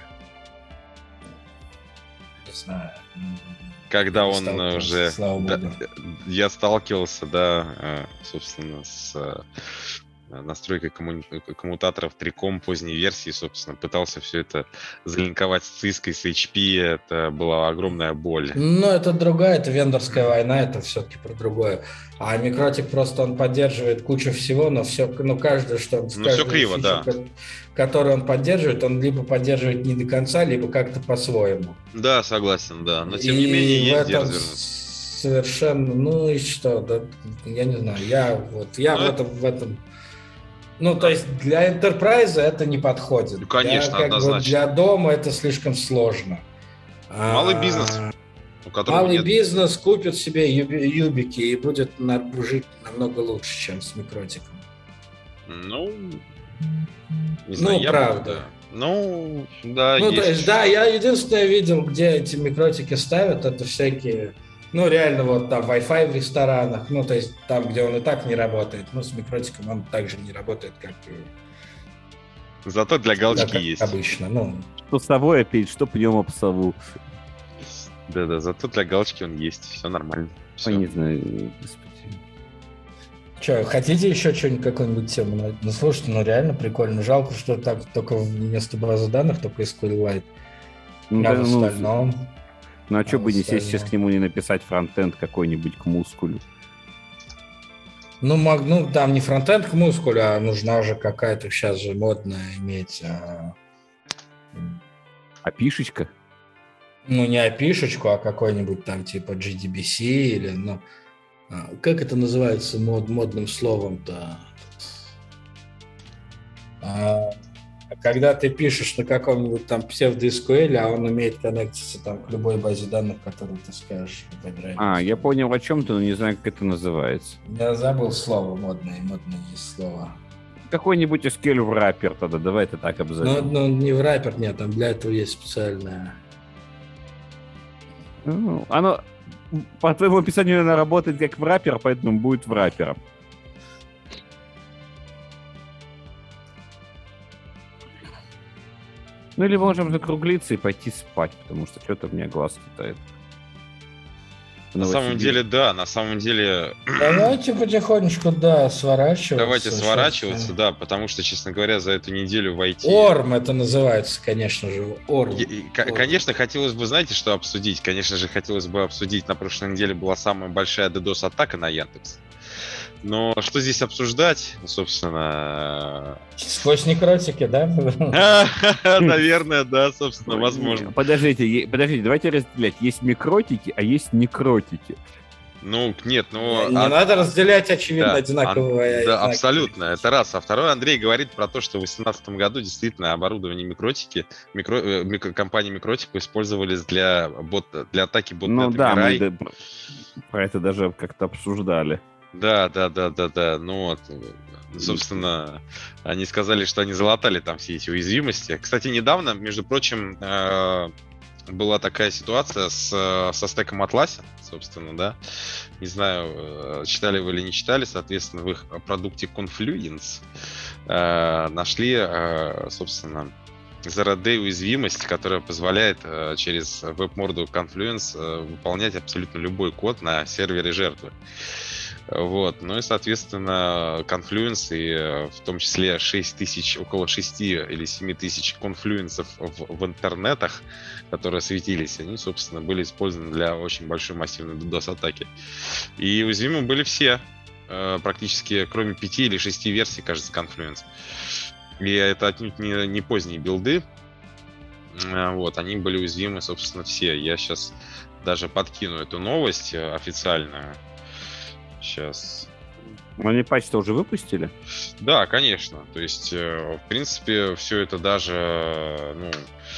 Не знаю. Когда он уже... Да, я сталкивался, да, собственно, с настройкой комму... коммутаторов триком поздней версии, собственно, пытался все это залинковать с Cisco, с эйч пи, это была огромная боль. Ну, это другая, это вендорская война, это все-таки про другое. А микротик просто он поддерживает кучу всего, но все, ну, каждое, что... Ну, все криво, фичу, да. Который он поддерживает, он либо поддерживает не до конца, либо как-то по-своему. Да, согласен, да. Но тем и не менее есть где развернуться. Совершенно, ну и что, да, я не знаю, я вот, я ну, в этом, в этом... Ну, то есть для Enterprise это не подходит. Ну, конечно, для, однозначно. Бы, для дома это слишком сложно. Малый а, бизнес. Малый нет... бизнес купит себе юби- юбики и будет на- жить намного лучше, чем с микротиком. Ну, не знаю, ну, я правда. Бы, да. Ну, да, Ну, есть то есть, да, я единственное видел, где эти микротики ставят, это всякие, ну, реально, вот там Wi-Fi в ресторанах, ну, то есть, там, где он и так не работает, но с микротиком он также не работает, как и... Зато для галочки да, как есть. обычно, ну. Что совой опять, что пневмопсову. Да-да, зато для галочки он есть, все нормально. Все. Я не знаю, господи. Че, хотите еще что-нибудь, какую-нибудь тему? Ну, слушайте, ну реально прикольно. Жалко, что так только вместо базы данных только SQLite. Ну, а да, в ну, остальном... ну а что а бы в не сесть сейчас остальном- к нему не написать фронтенд какой-нибудь к мускулю? Ну, мог, ну, там не фронтенд к мускулю, а нужна же какая-то сейчас же модная иметь... а, А пишечка? ну, не опишечку, а какой-нибудь там типа джи ди би си или, ну... а, как это называется мод, модным словом-то? А, когда ты пишешь на каком-нибудь там псевдо-эс ку эль, а он умеет коннектиться там к любой базе данных, которую ты скажешь. А, я понял о чем-то, но не знаю, как это называется. Я забыл слово модное, модное есть слово. Какой-нибудь эс ку эль в раппер тогда, давай это так Ну, обзовем. ну, не в раппер, нет, там для этого есть специальное. Ну, оно, по твоему описанию, оно работает как в раппер, поэтому будет в раппером. Ну или можем закруглиться и пойти спать, потому что что-то у меня глаз летает. На самом деле, да, на самом деле... Давайте потихонечку, да, сворачиваться. Давайте сворачиваться, да, потому что, честно говоря, за эту неделю войти... Орм это называется, конечно же, Орм. Я- и, к- Орм. Конечно, хотелось бы, знаете, что обсудить? Конечно же, хотелось бы обсудить, на прошлой неделе была самая большая DDoS-атака на Яндекс. Но что здесь обсуждать, собственно... Сквозь некротики, да? Наверное, да, собственно, возможно. Подождите, е- подождите, давайте разделять. Есть микротики, а есть некротики. Ну, нет, ну... Не а- надо разделять, очевидно, Да, одинаковые. а- да, знаки. абсолютно, это раз. А второй, Андрей говорит про то, что в две тысячи восемнадцатом году действительно оборудование микротики, микро, э, микро- компании Микротику использовались для, бот, для атаки ботнета Ну да, мы Мирай. да, про- про это даже как-то обсуждали. Да, да, да, да, да. Ну вот, э, собственно, они сказали, что они залатали там все эти уязвимости. Кстати, недавно, между прочим, э, была такая ситуация с, э, со стеком Atlassian, собственно, да. Не знаю, э, читали вы или не читали, соответственно, в их продукте Confluence э, нашли, э, собственно, zero day уязвимость, которая позволяет э, через веб-морду Confluence э, выполнять абсолютно любой код на сервере жертвы. Вот. Ну и, соответственно, Confluence, и э, в том числе шесть тысяч, около шести или семи тысяч конфлюенсов в, в интернетах, которые светились, они, собственно, были использованы для очень большой массивной DDoS-атаки. И уязвимы были все, э, практически, кроме пяти или шести версий, кажется, Confluence. И это отнюдь не, не поздние билды. Э, Вот, они были уязвимы, собственно, все. Я сейчас даже подкину эту новость э, официальную. Сейчас. Но они патч-то уже выпустили? Да, конечно. То есть, э, в принципе, все это даже, э, ну,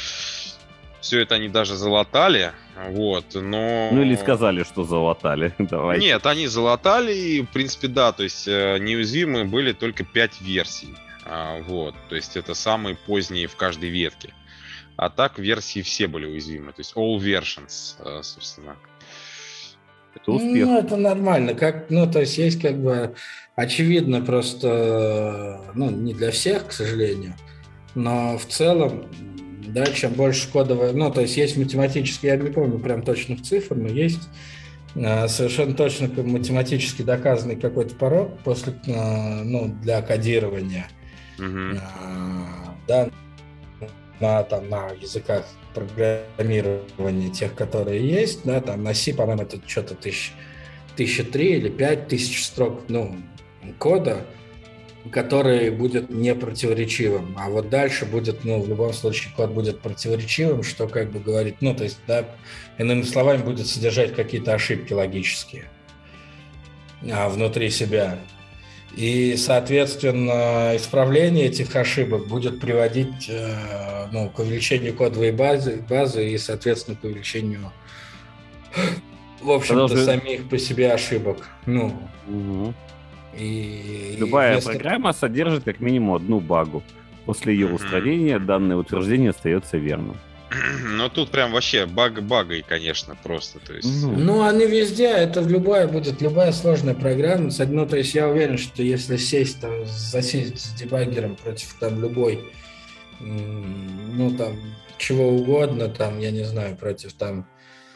все это они даже залатали, вот, но... Ну или сказали, что залатали. Давай. Нет, они залатали, и, в принципе, да, то есть э, неуязвимы были только пять версий, а, вот, то есть это самые поздние в каждой ветке. А так версии все были уязвимы, то есть all versions, э, собственно. Это успех. Ну, это нормально. Как, ну, то есть есть как бы очевидно просто, ну, не для всех, к сожалению, но в целом, да, чем больше кодовая, ну, то есть есть математически, я не помню прям точных цифр, но есть э, совершенно точно математически доказанный какой-то порог после, э, ну, для кодирования, Мгм. э, да, на, там, на языках программирования тех, которые есть, да, там на C, по-моему, это что-то тысяч, тысяча три или пять тысяч строк, ну, кода, который будет непротиворечивым, а вот дальше будет, ну, в любом случае код будет противоречивым, что как бы говорит, ну, то есть, да, иными словами, будет содержать какие-то ошибки логические а, внутри себя. И, соответственно, исправление этих ошибок будет приводить э, ну, к увеличению кодовой базы, базы и, соответственно, к увеличению в общем-то, Продолжи. самих по себе ошибок. Ну, Угу. и... Любая и вместо... программа содержит как минимум одну багу. После ее Мгм. устранения данное утверждение остается верным. Но тут прям вообще баг багой, конечно, просто. То есть, Ну. Ну, они везде, это в любая будет, любая сложная программа. С- Ну, то есть я уверен, что если сесть там, засесть с дебаггером против там любой, м, ну, там, чего угодно, там, я не знаю, против там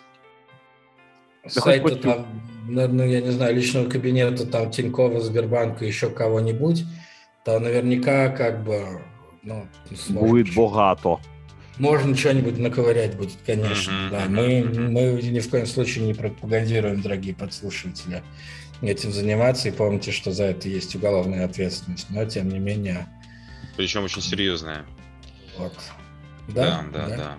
хоть сайта против- там, ну, ну, я не знаю, личного кабинета там Тинькова, Сбербанка, еще кого-нибудь, то наверняка как бы, ну, сложно Будет что-то. богато. Можно что-нибудь наковырять будет, конечно. Мгм, Да, мгм, мы, мгм. мы ни в коем случае не пропагандируем, дорогие подслушиватели, этим заниматься. И помните, что за это есть уголовная ответственность. Но, тем не менее, причем очень серьезная. вот. Да, да, да.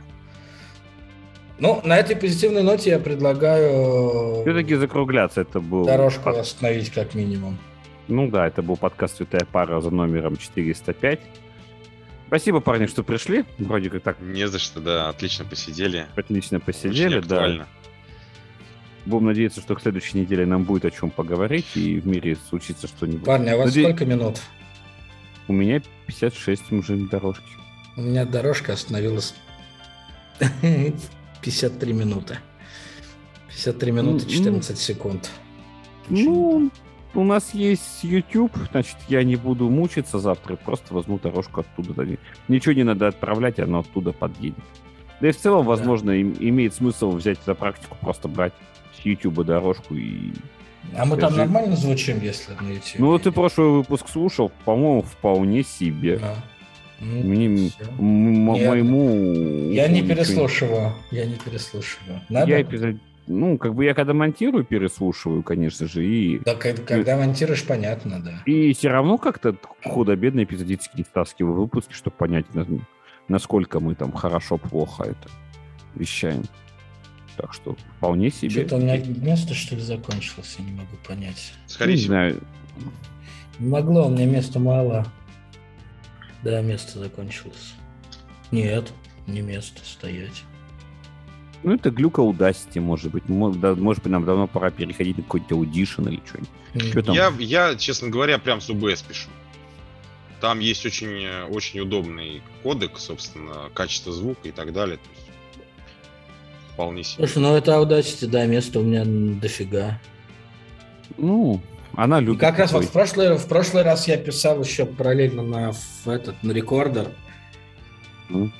Ну, на этой позитивной ноте я предлагаю Все-таки закругляться. Это был... дорожку под- остановить как минимум. Ну да, это был подкаст «Святая пара» за номером четыреста пять. Спасибо, парни, что пришли. Вроде как так Не за что, да, отлично посидели. отлично Очень посидели. Да. актуально. Будем надеяться, что к следующей неделе нам будет о чем поговорить и в мире случится что-нибудь. Парни, а у вас Наде- сколько минут? У меня пятьдесят шесть уже дорожки. У меня дорожка остановилась в пятьдесят три минуты. пятьдесят три минуты Ну, четырнадцать секунд. Ну, у нас есть YouTube, значит, я не буду мучиться завтра, просто возьму дорожку оттуда. Да, ничего не надо отправлять, оно оттуда подъедет. Да и в целом, Да. возможно, им- имеет смысл взять за практику, просто брать с YouTube дорожку и... А мы там Скажи. нормально звучим, если на YouTube? Ну, вот ты прошлый выпуск слушал, по-моему, вполне себе. Да. Ну, Мне, всё. м- м- Нет, моему... Я не уху ничего переслушиваю. Я не переслушиваю. Надо? Я эпизод... Ну, как бы я когда монтирую, переслушиваю, конечно же, и... Да, ко- когда монтируешь, понятно, да. И все равно как-то худо-бедно эпизодически стаскиваю выпуски, чтобы понять, на- насколько мы там хорошо-плохо это вещаем. Так что вполне себе. Что-то у меня место, что ли, закончилось, я не могу понять. Скорее Не всего. знаю. Не могло, у меня места мало. Да, место закончилось. Нет, не место, стоять. Ну, это глюк Audacity, может быть. Мо- да, Может быть, нам давно пора переходить на какой-то Audition или что-нибудь. М. Чё там? Я, я, честно говоря, прям с о бэ эс пишу. Там есть очень, э, очень удобный кодек, собственно, качество звука и так далее. То есть вполне себе. Слушай, ну это Audacity, да, места у меня дофига. Ну, она И любит. как раз вот такой. в прошлый, в прошлый раз я писал еще параллельно на в этот на рекордер. Ну.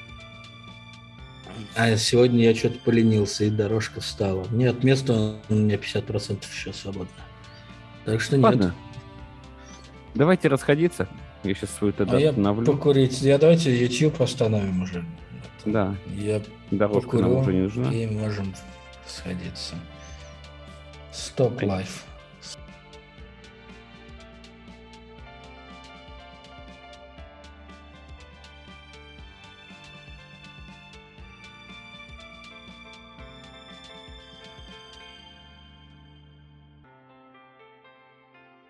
А сегодня я что-то поленился, и дорожка встала. Нет, место у меня пятьдесят процентов еще свободно. Так что нет. Ладно. Давайте расходиться. Я сейчас свою тогда А я остановлю. покурить. Я давайте YouTube остановим уже. Да, Я дорожка нам покурю, уже не нужна. и можем сходиться. Стоп лайф.